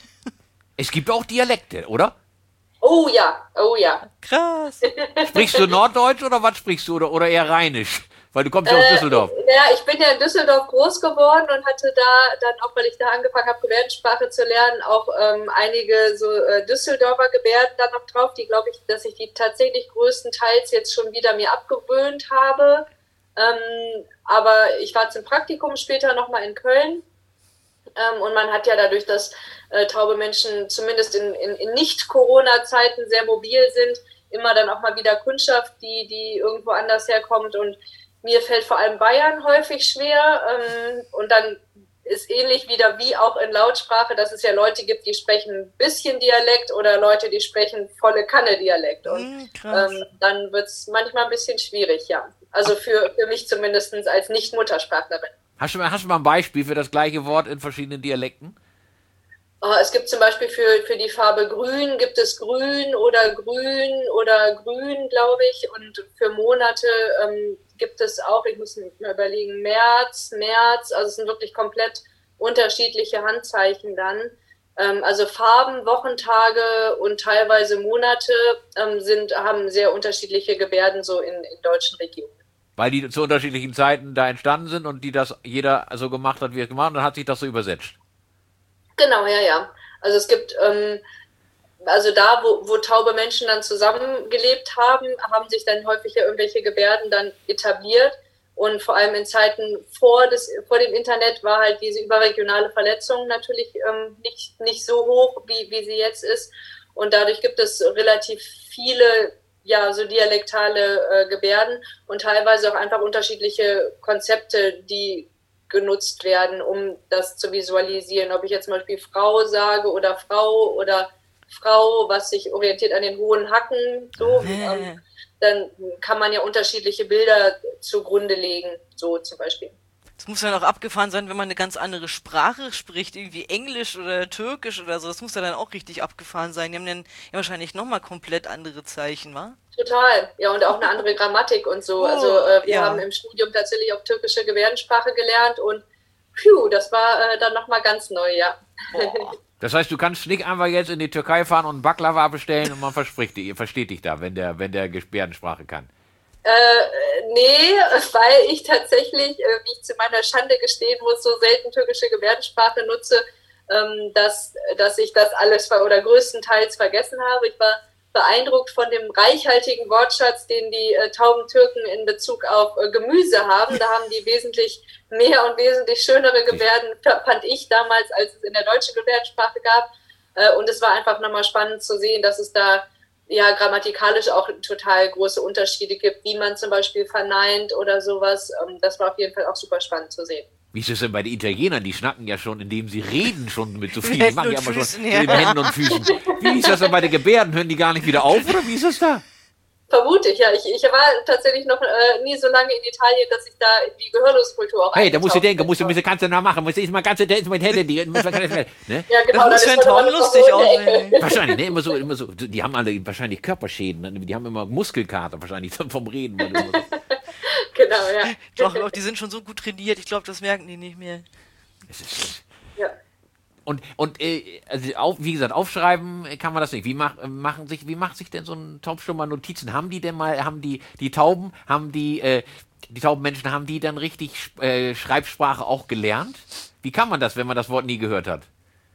Es gibt auch Dialekte, oder? Oh ja, oh ja. Krass. Sprichst du Norddeutsch oder was sprichst du? Oder, oder eher Rheinisch? Weil du kommst ja aus äh, Düsseldorf. Ja, ich bin ja in Düsseldorf groß geworden und hatte da dann auch, weil ich da angefangen habe, Gebärdensprache zu lernen, auch ähm, einige so äh, Düsseldorfer Gebärden dann noch drauf, die glaube ich, dass ich die tatsächlich größtenteils jetzt schon wieder mir abgewöhnt habe. Ähm, aber ich war zum Praktikum später nochmal in Köln. Ähm, und man hat ja dadurch, dass äh, taube Menschen zumindest in, in, in Nicht-Corona-Zeiten sehr mobil sind, immer dann auch mal wieder Kundschaft, die, die irgendwo anders herkommt. Und mir fällt vor allem Bayern häufig schwer. Ähm, und dann ist ähnlich wieder wie auch in Lautsprache, dass es ja Leute gibt, die sprechen ein bisschen Dialekt oder Leute, die sprechen volle Kanne Dialekt. Und mm, ähm, dann wird es manchmal ein bisschen schwierig, ja. Also für, für mich zumindest als Nicht-Muttersprachlerin. Hast du, mal, hast du mal ein Beispiel für das gleiche Wort in verschiedenen Dialekten? Oh, es gibt zum Beispiel für, für die Farbe Grün, gibt es Grün oder Grün oder Grün, glaube ich. Und für Monate ähm, gibt es auch, ich muss mir überlegen, März, März. Also es sind wirklich komplett unterschiedliche Handzeichen dann. Ähm, also Farben, Wochentage und teilweise Monate ähm, sind, haben sehr unterschiedliche Gebärden so in, in deutschen Regionen. Weil die zu unterschiedlichen Zeiten da entstanden sind und die das jeder so gemacht hat, wie er es gemacht hat, und dann hat sich das so übersetzt. Genau, ja, ja. Also es gibt, ähm, also da, wo, wo taube Menschen dann zusammengelebt haben, haben sich dann häufig ja irgendwelche Gebärden dann etabliert. Und vor allem in Zeiten vor, des, vor dem Internet war halt diese überregionale Verletzung natürlich ähm, nicht, nicht so hoch, wie, wie sie jetzt ist. Und dadurch gibt es relativ viele, ja, so dialektale äh, Gebärden und teilweise auch einfach unterschiedliche Konzepte, die genutzt werden, um das zu visualisieren. Ob ich jetzt zum Beispiel Frau sage oder Frau oder Frau, was sich orientiert an den hohen Hacken, so, ähm, dann kann man ja unterschiedliche Bilder zugrunde legen, so zum Beispiel. Das muss ja noch abgefahren sein, wenn man eine ganz andere Sprache spricht, irgendwie Englisch oder Türkisch oder so. Das muss ja dann auch richtig abgefahren sein. Die haben dann ja wahrscheinlich nochmal komplett andere Zeichen, wa? Total, ja, und auch eine andere Grammatik und so. Oh, also äh, wir ja. haben im Studium tatsächlich auch türkische Gebärdensprache gelernt und phew, das war äh, dann nochmal ganz neu, ja. Boah. Das heißt, du kannst nicht einfach jetzt in die Türkei fahren und einen Baklava bestellen und man verspricht dich, versteht dich da, wenn der, wenn der Gebärdensprache kann. Äh, nee, weil ich tatsächlich, äh, wie ich zu meiner Schande gestehen muss, so selten türkische Gebärdensprache nutze, ähm, dass, dass ich das alles ver- oder größtenteils vergessen habe. Ich war beeindruckt von dem reichhaltigen Wortschatz, den die äh, tauben Türken in Bezug auf äh, Gemüse haben. Da haben die wesentlich mehr und wesentlich schönere Gebärden, fand ich damals, als es in der deutschen Gebärdensprache gab. Äh, und es war einfach nochmal spannend zu sehen, dass es da ja grammatikalisch auch total große Unterschiede gibt, wie man zum Beispiel verneint oder sowas. Ähm, das war auf jeden Fall auch super spannend zu sehen. Wie ist es denn bei den Italienern? Die schnacken ja schon, indem sie reden, schon mit so viel. Mit Die machen Händen ja und immer schon Füßen, mit ja. den Händen und Füßen. Wie ist das denn bei den Gebärden? Hören die gar nicht wieder auf oder wie ist das da? Vermute ich, ja. Ich, ich war tatsächlich noch äh, nie so lange in Italien, dass ich da in die Gehörloskultur auch Hey, da musst du eingetaucht denken, bin. musst du, musst du kannst du nachmachen, musst du jetzt mal ganz, jetzt mit Händen, die, muss man ganz, ne? Ja, genau. Das muss dann für einen ist man Tom immer noch lustig so in der aussehen. Ecke. Wahrscheinlich, ne, immer so, immer so, die haben alle wahrscheinlich Körperschäden, ne? Die haben immer Muskelkater wahrscheinlich vom Reden. Weil du immer so, Genau, ja. Doch, doch, die sind schon so gut trainiert, ich glaube, das merken die nicht mehr. es ist, ja. Und, und äh, also auf, wie gesagt, aufschreiben kann man das nicht. Wie, mach, machen sich, wie macht sich denn so ein Taubstummer Notizen? Haben die denn mal, haben die, die Tauben, haben die, äh, die tauben Menschen, haben die dann richtig äh, Schreibsprache auch gelernt? Wie kann man das, wenn man das Wort nie gehört hat?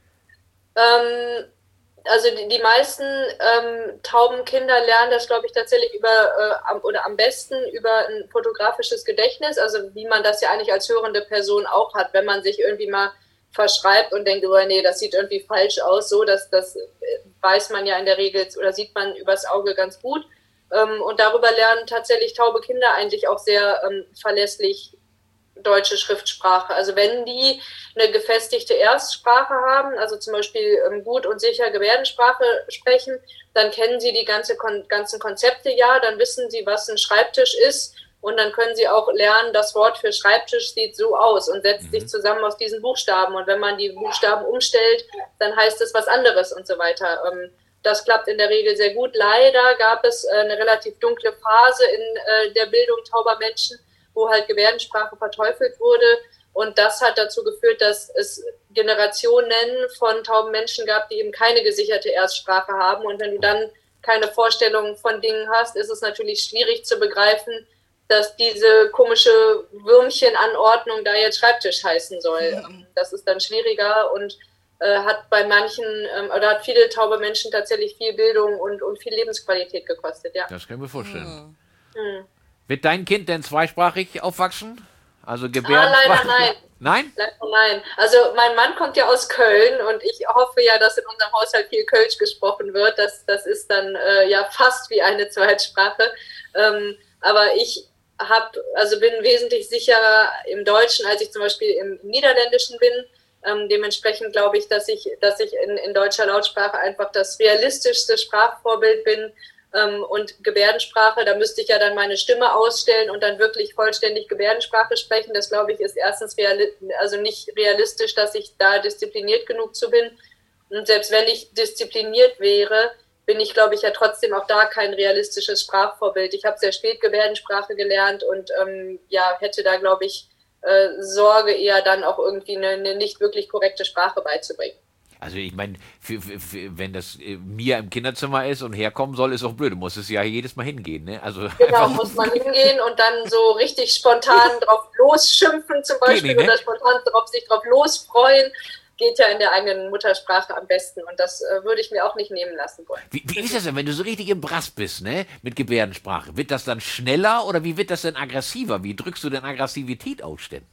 Ähm, also die, die meisten ähm, tauben Kinder lernen das, glaube ich, tatsächlich über äh, am, oder am besten über ein fotografisches Gedächtnis, also wie man das ja eigentlich als hörende Person auch hat, wenn man sich irgendwie mal verschreibt und denkt, oh nee, das sieht irgendwie falsch aus, so, dass das weiß man ja in der Regel oder sieht man übers Auge ganz gut. Ähm, und darüber lernen tatsächlich taube Kinder eigentlich auch sehr ähm, verlässlich deutsche Schriftsprache. Also wenn die eine gefestigte Erstsprache haben, also zum Beispiel ähm, gut und sicher Gebärdensprache sprechen, dann kennen sie die ganze kon- ganzen Konzepte ja, dann wissen sie, was ein Schreibtisch ist. Und dann können sie auch lernen, das Wort für Schreibtisch sieht so aus und setzt mhm. sich zusammen aus diesen Buchstaben. Und wenn man die Buchstaben umstellt, dann heißt es was anderes und so weiter. Das klappt in der Regel sehr gut. Leider gab es eine relativ dunkle Phase in der Bildung tauber Menschen, wo halt Gebärdensprache verteufelt wurde. Und das hat dazu geführt, dass es Generationen von tauben Menschen gab, die eben keine gesicherte Erstsprache haben. Und wenn du dann keine Vorstellung von Dingen hast, ist es natürlich schwierig zu begreifen, dass diese komische Würmchenanordnung da jetzt Schreibtisch heißen soll. Mhm. Das ist dann schwieriger und äh, hat bei manchen, ähm, oder hat viele taube Menschen tatsächlich viel Bildung und, und viel Lebensqualität gekostet, ja. Das kann ich mir vorstellen. Mhm. Wird dein Kind denn zweisprachig aufwachsen? Also Ah, Gebärdensprache? leider nein. Nein? Leider nein. Also mein Mann kommt ja aus Köln und ich hoffe ja, dass in unserem Haushalt viel Kölsch gesprochen wird. Das, das ist dann äh, ja fast wie eine Zweitsprache. Ähm, aber ich hab, also bin wesentlich sicherer im Deutschen, als ich zum Beispiel im Niederländischen bin. Ähm, dementsprechend glaube ich, dass ich, dass ich in, in deutscher Lautsprache einfach das realistischste Sprachvorbild bin. Ähm, und Gebärdensprache, da müsste ich ja dann meine Stimme ausstellen und dann wirklich vollständig Gebärdensprache sprechen. Das, glaube ich, ist erstens reali- also nicht realistisch, dass ich da diszipliniert genug zu bin. Und selbst wenn ich diszipliniert wäre, bin ich, glaube ich, ja trotzdem auch da kein realistisches Sprachvorbild. Ich habe sehr spät Gebärdensprache gelernt und ähm, ja, hätte da, glaube ich, äh, Sorge, eher dann auch irgendwie eine, eine nicht wirklich korrekte Sprache beizubringen. Also ich meine, wenn das äh, mir im Kinderzimmer ist und herkommen soll, ist auch blöd. Du musst es ja jedes Mal hingehen, ne? Also genau, muss man hingehen und dann so richtig spontan drauf losschimpfen zum Beispiel, nicht, ne? Oder spontan drauf, sich drauf losfreuen. Geht ja in der eigenen Muttersprache am besten und das äh, würde ich mir auch nicht nehmen lassen wollen. Wie, wie ist das denn, wenn du so richtig im Brass bist, ne, mit Gebärdensprache? Wird das dann schneller oder wie wird das denn aggressiver? Wie drückst du denn Aggressivität aus denn?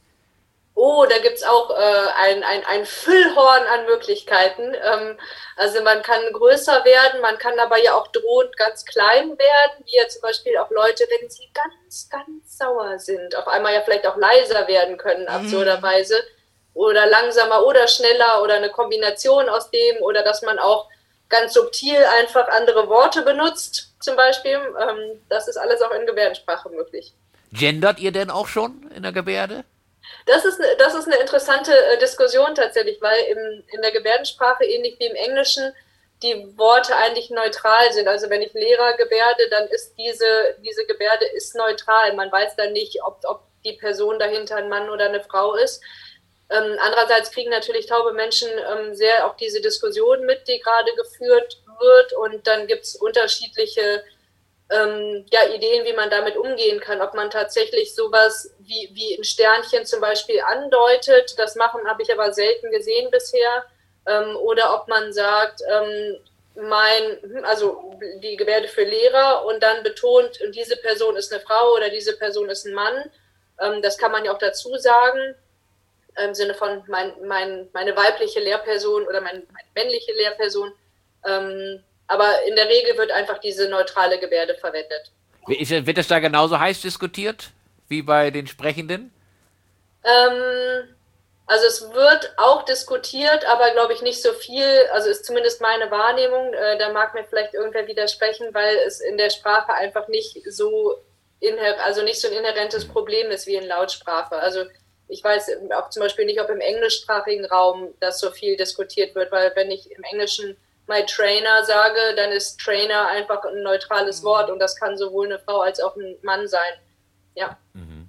Oh, da gibt's auch äh, ein, ein, ein Füllhorn an Möglichkeiten. Ähm, also man kann größer werden, man kann aber ja auch drohend ganz klein werden, wie ja zum Beispiel auch Leute, wenn sie ganz, ganz sauer sind, auf einmal ja vielleicht auch leiser werden können, absurderweise. Oder langsamer oder schneller oder eine Kombination aus dem oder dass man auch ganz subtil einfach andere Worte benutzt, zum Beispiel. Ähm, das ist alles auch in Gebärdensprache möglich. Gendert ihr denn auch schon in der Gebärde? Das ist, das ist eine interessante äh, Diskussion tatsächlich, weil im, in der Gebärdensprache, ähnlich wie im Englischen, die Worte eigentlich neutral sind. Also wenn ich Lehrer gebärde, dann ist diese, diese Gebärde ist neutral. Man weiß dann nicht, ob, ob die Person dahinter ein Mann oder eine Frau ist. Ähm, andererseits kriegen natürlich taube Menschen ähm, sehr auch diese Diskussion mit, die gerade geführt wird. Und dann gibt es unterschiedliche ähm, ja, Ideen, wie man damit umgehen kann. Ob man tatsächlich sowas wie, wie ein Sternchen zum Beispiel andeutet, das machen habe ich aber selten gesehen bisher. Ähm, oder ob man sagt, ähm, mein, also die Gebärde für Lehrer und dann betont, diese Person ist eine Frau oder diese Person ist ein Mann. Ähm, das kann man ja auch dazu sagen. Im Sinne von mein, mein, meine weibliche Lehrperson oder mein, meine männliche Lehrperson. Ähm, aber in der Regel wird einfach diese neutrale Gebärde verwendet. Wird das da genauso heiß diskutiert wie bei den Sprechenden? Ähm, also es wird auch diskutiert, aber glaube ich nicht so viel, also ist zumindest meine Wahrnehmung, äh, da mag mir vielleicht irgendwer widersprechen, weil es in der Sprache einfach nicht so, inher- also nicht so ein inhärentes Problem ist wie in Lautsprache. Also ich weiß auch zum Beispiel nicht, ob im englischsprachigen Raum das so viel diskutiert wird, weil wenn ich im Englischen my Trainer sage, dann ist Trainer einfach ein neutrales Wort und das kann sowohl eine Frau als auch ein Mann sein. Ja. Mhm.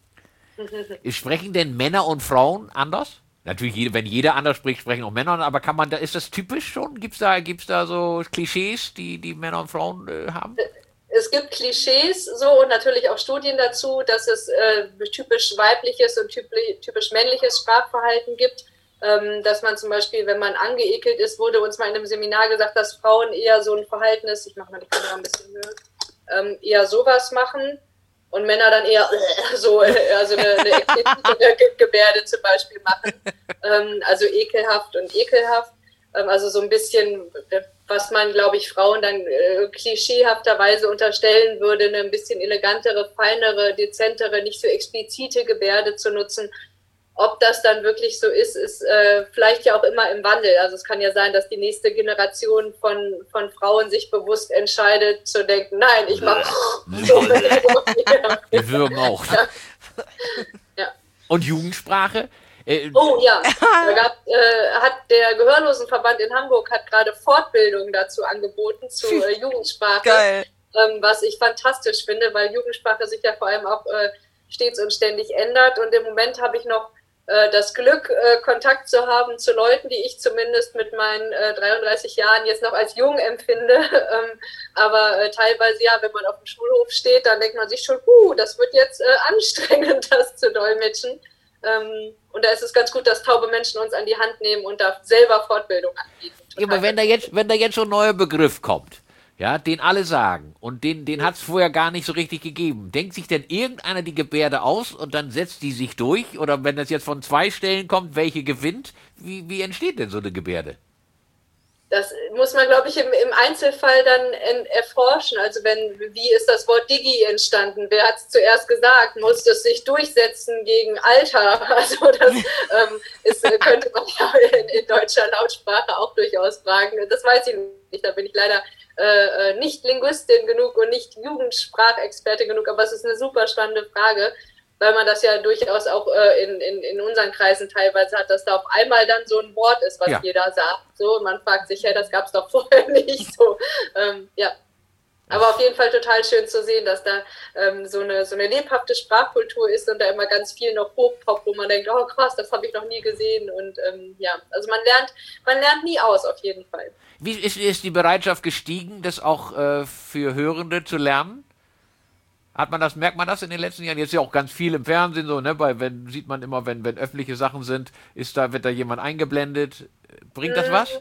Sprechen denn Männer und Frauen anders? Natürlich, wenn jeder anders spricht, sprechen auch Männer, aber kann man da, ist das typisch schon? Gibt es da, gibt's da so Klischees, die, die Männer und Frauen äh, haben? Es gibt Klischees so und natürlich auch Studien dazu, dass es äh, typisch weibliches und typisch, typisch männliches Sprachverhalten gibt. Ähm, dass man zum Beispiel, wenn man angeekelt ist, wurde uns mal in einem Seminar gesagt, dass Frauen eher so ein Verhalten ist, ich mache mal die Kamera ein bisschen höher, ähm, eher sowas machen und Männer dann eher äh, so, äh, also eine, eine explizite Gebärde zum Beispiel machen. Ähm, also ekelhaft und ekelhaft. Ähm, also so ein bisschen, was man, glaube ich, Frauen dann äh, klischeehafterweise unterstellen würde, eine ein bisschen elegantere, feinere, dezentere, nicht so explizite Gebärde zu nutzen. Ob das dann wirklich so ist, ist äh, vielleicht ja auch immer im Wandel. Also es kann ja sein, dass die nächste Generation von, von Frauen sich bewusst entscheidet, zu denken, nein, ich mache so. Wir würgen auch. Ja. Ja. Und Jugendsprache? Äh, oh ja, da gab, äh, hat der Gehörlosenverband in Hamburg hat gerade Fortbildungen dazu angeboten zu äh, Jugendsprache. Geil. Ähm, was ich fantastisch finde, weil Jugendsprache sich ja vor allem auch äh, stets und ständig ändert. Und im Moment habe ich noch das Glück, Kontakt zu haben zu Leuten, die ich zumindest mit meinen dreiunddreißig Jahren jetzt noch als jung empfinde. Aber teilweise, ja, wenn man auf dem Schulhof steht, dann denkt man sich schon, uh, das wird jetzt anstrengend, das zu dolmetschen. Und da ist es ganz gut, dass taube Menschen uns an die Hand nehmen und da selber Fortbildung anbieten. Ja, aber wenn da jetzt, wenn da jetzt so ein neuer Begriff kommt, ja, den alle sagen. Und den, den hat es vorher gar nicht so richtig gegeben. Denkt sich denn irgendeiner die Gebärde aus und dann setzt die sich durch? Oder wenn das jetzt von zwei Stellen kommt, welche gewinnt? Wie, wie entsteht denn so eine Gebärde? Das muss man, glaube ich, im, im Einzelfall dann en, erforschen. Also wenn, wie ist das Wort Digi entstanden? Wer hat es zuerst gesagt? Muss es sich durchsetzen gegen Alter? Also das ähm, ist, könnte man ja in, in deutscher Lautsprache auch durchaus fragen. Das weiß ich nicht, da bin ich leider äh, nicht Linguistin genug und nicht Jugendsprachexperte genug, aber es ist eine super spannende Frage, weil man das ja durchaus auch äh, in, in, in unseren Kreisen teilweise hat, dass da auf einmal dann so ein Wort ist, was ja. jeder sagt. So, und man fragt sich, ja, das gab es doch vorher nicht. So, ähm, ja. Aber auf jeden Fall total schön zu sehen, dass da ähm, so, eine, so eine lebhafte Sprachkultur ist und da immer ganz viel noch hochpoppt, wo man denkt, oh krass, das habe ich noch nie gesehen. Und ähm, ja, also man lernt, man lernt nie aus, auf jeden Fall. Wie ist, ist die Bereitschaft gestiegen, das auch äh, für Hörende zu lernen? Hat man das, merkt man das in den letzten Jahren? Jetzt ja auch ganz viel im Fernsehen so, ne? Bei, wenn, sieht man immer, wenn, wenn öffentliche Sachen sind, ist da, wird da jemand eingeblendet. Bringt das was?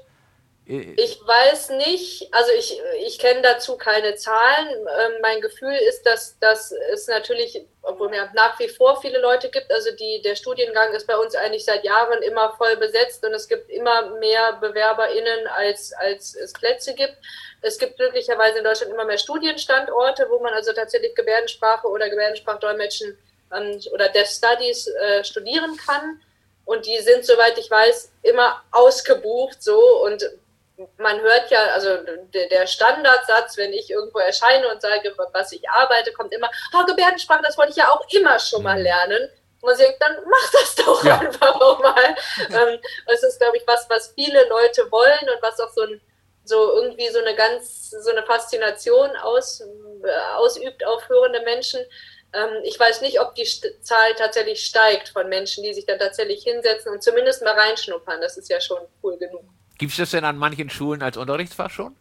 Ich weiß nicht, also ich, ich kenne dazu keine Zahlen. Ähm, mein Gefühl ist, dass, dass es natürlich, obwohl es nach wie vor viele Leute gibt, also die, der Studiengang ist bei uns eigentlich seit Jahren immer voll besetzt und es gibt immer mehr BewerberInnen, als, als es Plätze gibt. Es gibt glücklicherweise in Deutschland immer mehr Studienstandorte, wo man also tatsächlich Gebärdensprache oder Gebärdensprachdolmetschen ähm, oder Deaf Studies äh, studieren kann. Und die sind, soweit ich weiß, immer ausgebucht so und man hört ja, also der Standardsatz, wenn ich irgendwo erscheine und sage, was ich arbeite, kommt immer, oh, Gebärdensprache, das wollte ich ja auch immer schon mal lernen. Und man denkt, dann mach das doch ja. einfach auch mal. ähm, das ist, glaube ich, was, was viele Leute wollen und was auch so ein, so irgendwie so eine ganz, so eine Faszination aus, äh, ausübt auf hörende Menschen. Ähm, ich weiß nicht, ob die St- Zahl tatsächlich steigt von Menschen, die sich dann tatsächlich hinsetzen und zumindest mal reinschnuppern. Das ist ja schon cool genug. Gibt es das denn an manchen Schulen als Unterrichtsfach schon?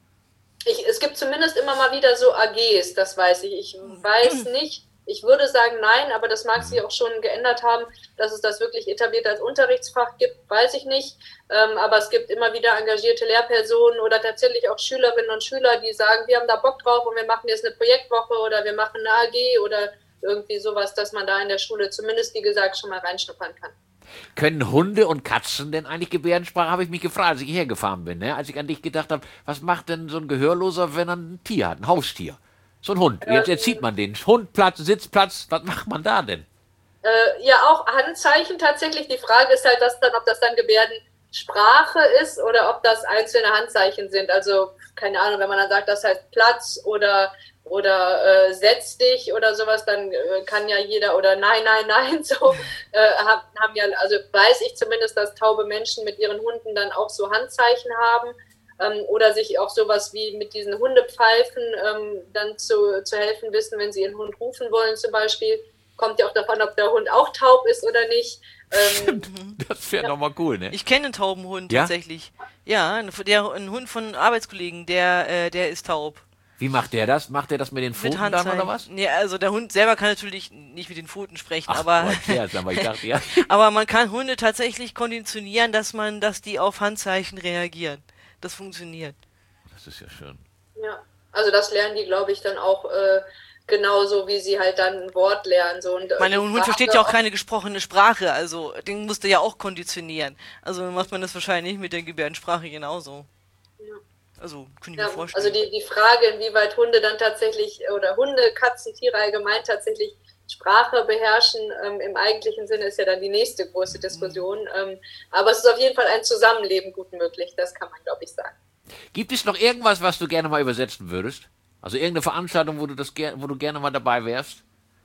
Ich, es gibt zumindest immer mal wieder so A Gs, das weiß ich. Ich weiß nicht, ich würde sagen nein, aber das mag sich auch schon geändert haben, dass es das wirklich etabliert als Unterrichtsfach gibt, weiß ich nicht. Ähm, aber es gibt immer wieder engagierte Lehrpersonen oder tatsächlich auch Schülerinnen und Schüler, die sagen, wir haben da Bock drauf und wir machen jetzt eine Projektwoche oder wir machen eine A G oder irgendwie sowas, dass man da in der Schule zumindest, wie gesagt, schon mal reinschnuppern kann. Können Hunde und Katzen denn eigentlich Gebärdensprache, habe ich mich gefragt, als ich hierher gefahren bin, ne? Als ich an dich gedacht habe, was macht denn so ein Gehörloser, wenn er ein Tier hat, ein Haustier? So ein Hund. Jetzt erzieht man den. Hundplatz, Sitzplatz, was macht man da denn? Äh, ja, auch Handzeichen tatsächlich. Die Frage ist halt, dass dann, ob das dann Gebärdensprache ist oder ob das einzelne Handzeichen sind. Also, keine Ahnung, wenn man dann sagt, das heißt Platz oder oder äh, setz dich oder sowas, dann äh, kann ja jeder oder nein, nein, nein, so äh, haben, haben ja, also weiß ich zumindest, dass taube Menschen mit ihren Hunden dann auch so Handzeichen haben ähm, oder sich auch sowas wie mit diesen Hundepfeifen ähm, dann zu, zu helfen wissen, wenn sie ihren Hund rufen wollen zum Beispiel. Kommt ja auch davon, ob der Hund auch taub ist oder nicht. Ähm, das wäre ja. nochmal cool, ne? Ich kenne einen tauben Hund ja? tatsächlich. Ja, der, ein Hund von Arbeitskollegen, der, äh, der ist taub. Wie macht der das? Macht der das mit den Pfoten mit dann oder was? Nee, also der Hund selber kann natürlich nicht mit den Pfoten sprechen, Ach, aber, Scherz, aber ich dachte, ja. aber man kann Hunde tatsächlich konditionieren, dass man, dass die auf Handzeichen reagieren. Das funktioniert. Das ist ja schön. Ja, also das lernen die, glaube ich, dann auch äh, genauso, wie sie halt dann ein Wort lernen. So. Und, Meine Hund versteht ja auch keine gesprochene Sprache, also den musste ja auch konditionieren. Also macht man das wahrscheinlich mit der Gebärdensprache genauso. Ja. Also, kann ich ja, mir vorstellen. Also die, die Frage, inwieweit Hunde dann tatsächlich, oder Hunde, Katzen, Tiere allgemein tatsächlich Sprache beherrschen, ähm, im eigentlichen Sinne ist ja dann die nächste große Diskussion. Mhm. Ähm, aber es ist auf jeden Fall ein Zusammenleben gut möglich, das kann man, glaube ich, sagen. Gibt es noch irgendwas, was du gerne mal übersetzen würdest? Also irgendeine Veranstaltung, wo du, das ger- wo du gerne mal dabei wärst?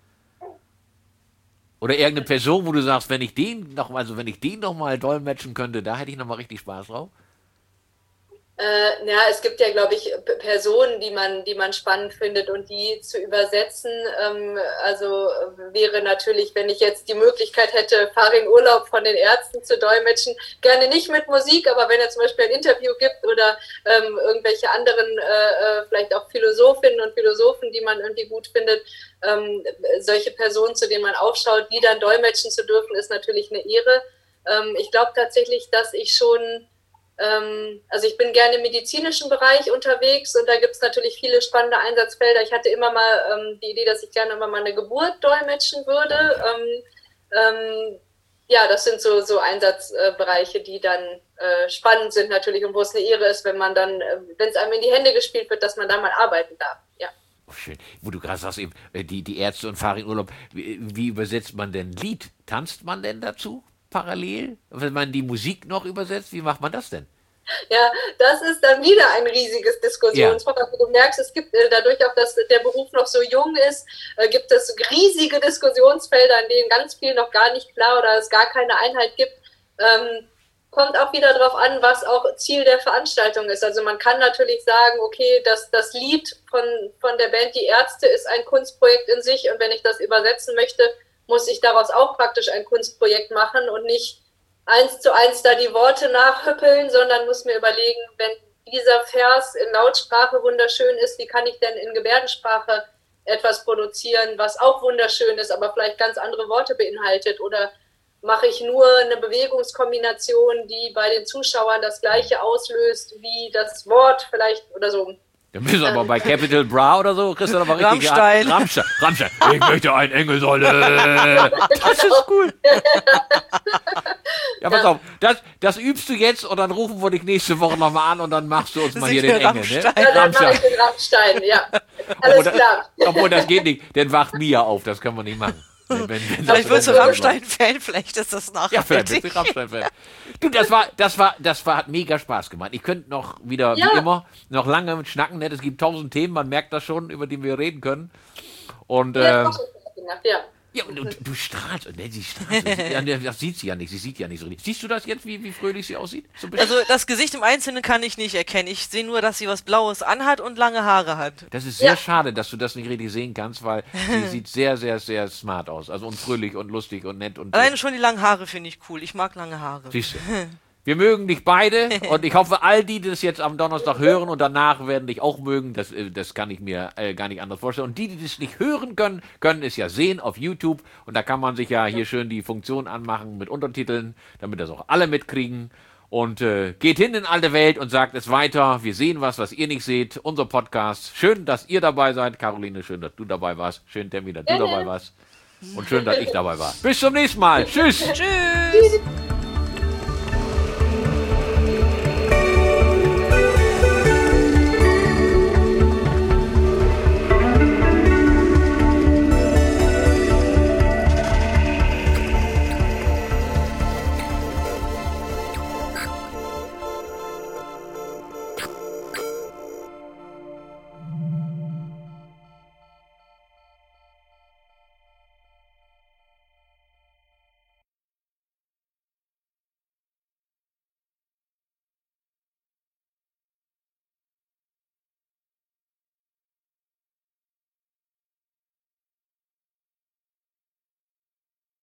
Oder irgendeine Person, wo du sagst, wenn ich den noch, also wenn ich den noch mal dolmetschen könnte, da hätte ich noch mal richtig Spaß drauf? Äh, ja, es gibt ja, glaube ich, P- Personen, die man, die man spannend findet und die zu übersetzen. Ähm, also äh, wäre natürlich, wenn ich jetzt die Möglichkeit hätte, Farin Urlaub von den Ärzten zu dolmetschen, gerne nicht mit Musik, aber wenn es zum Beispiel ein Interview gibt oder ähm, irgendwelche anderen, äh, äh, vielleicht auch Philosophinnen und Philosophen, die man irgendwie gut findet, ähm, solche Personen, zu denen man aufschaut, die dann dolmetschen zu dürfen, ist natürlich eine Ehre. Ähm, ich glaube tatsächlich, dass ich schon Ähm, also ich bin gerne im medizinischen Bereich unterwegs und da gibt es natürlich viele spannende Einsatzfelder. Ich hatte immer mal ähm, die Idee, dass ich gerne mal eine Geburt dolmetschen würde. Ähm, ähm, ja, das sind so, so Einsatzbereiche, die dann äh, spannend sind natürlich und wo es eine Ehre ist, wenn man dann, äh, wenn es einem in die Hände gespielt wird, dass man da mal arbeiten darf. Ja. Oh, schön. Wo du gerade sagst, eben, äh, die, die Ärzte und fahren in Urlaub, wie, wie übersetzt man denn Lied? Tanzt man denn dazu parallel? Wenn man die Musik noch übersetzt, wie macht man das denn? Ja, das ist dann wieder ein riesiges Diskussionsfeld. Ja. Also du merkst, es gibt äh, dadurch auch, dass der Beruf noch so jung ist, äh, gibt es riesige Diskussionsfelder, in denen ganz viel noch gar nicht klar oder es gar keine Einheit gibt. Ähm, kommt auch wieder darauf an, was auch Ziel der Veranstaltung ist. Also man kann natürlich sagen, okay, das, das Lied von, von der Band Die Ärzte ist ein Kunstprojekt in sich und wenn ich das übersetzen möchte, muss ich daraus auch praktisch ein Kunstprojekt machen und nicht eins zu eins da die Worte nachhüppeln, sondern muss mir überlegen, wenn dieser Vers in Lautsprache wunderschön ist, wie kann ich denn in Gebärdensprache etwas produzieren, was auch wunderschön ist, aber vielleicht ganz andere Worte beinhaltet, oder mache ich nur eine Bewegungskombination, die bei den Zuschauern das Gleiche auslöst wie das Wort vielleicht oder so. Dann bist du aber bei Capital Bra oder so, kriegst du aber richtig Rammstein. Rammstein. Rammstein. Ich möchte ein Engelsolle. Das ist cool. Ja, pass auf, das, das übst du jetzt und dann rufen wir dich nächste Woche nochmal an und dann machst du uns mal hier den Engel. Ne? Ja, dann mache ich den Rammstein, ja. Alles obwohl, klar. Das, obwohl, das geht nicht, dann wacht Mia auf, das können wir nicht machen. Wenn, wenn vielleicht wirst du Rammstein-Fan, vielleicht ist das nachhaltig. Ja, vielleicht bist du Rammstein-Fan. Du, das war, das war, das war, hat mega Spaß gemacht. Ich könnte noch wieder, ja. wie immer, noch lange mit schnacken. Es gibt tausend Themen, man merkt das schon, über die wir reden können. Und, ja, äh, ja. Ja, und, und du strahlst, und sie strahlt, das sieht sie ja nicht, sie sieht ja nicht so richtig. Siehst du das jetzt, wie, wie fröhlich sie aussieht? So also das Gesicht im Einzelnen kann ich nicht erkennen. Ich sehe nur, dass sie was Blaues anhat und lange Haare hat. Das ist sehr ja. schade, dass du das nicht richtig sehen kannst, weil sie sieht sehr, sehr, sehr smart aus. Also und fröhlich und lustig und nett. Und alleine schon die langen Haare finde ich cool. Ich mag lange Haare. Siehst du. Wir mögen dich beide und ich hoffe, all die, die das jetzt am Donnerstag hören und danach werden dich auch mögen, das, das kann ich mir äh, gar nicht anders vorstellen. Und die, die das nicht hören können, können es ja sehen auf YouTube und da kann man sich ja hier schön die Funktion anmachen mit Untertiteln, damit das auch alle mitkriegen. Und äh, geht hin in alte Welt und sagt es weiter. Wir sehen was, was ihr nicht seht. Unser Podcast. Schön, dass ihr dabei seid. Caroline, schön, dass du dabei warst. Schön, Demi, dass du dabei warst. Und schön, dass ich dabei war. Bis zum nächsten Mal. Tschüss. Tschüss.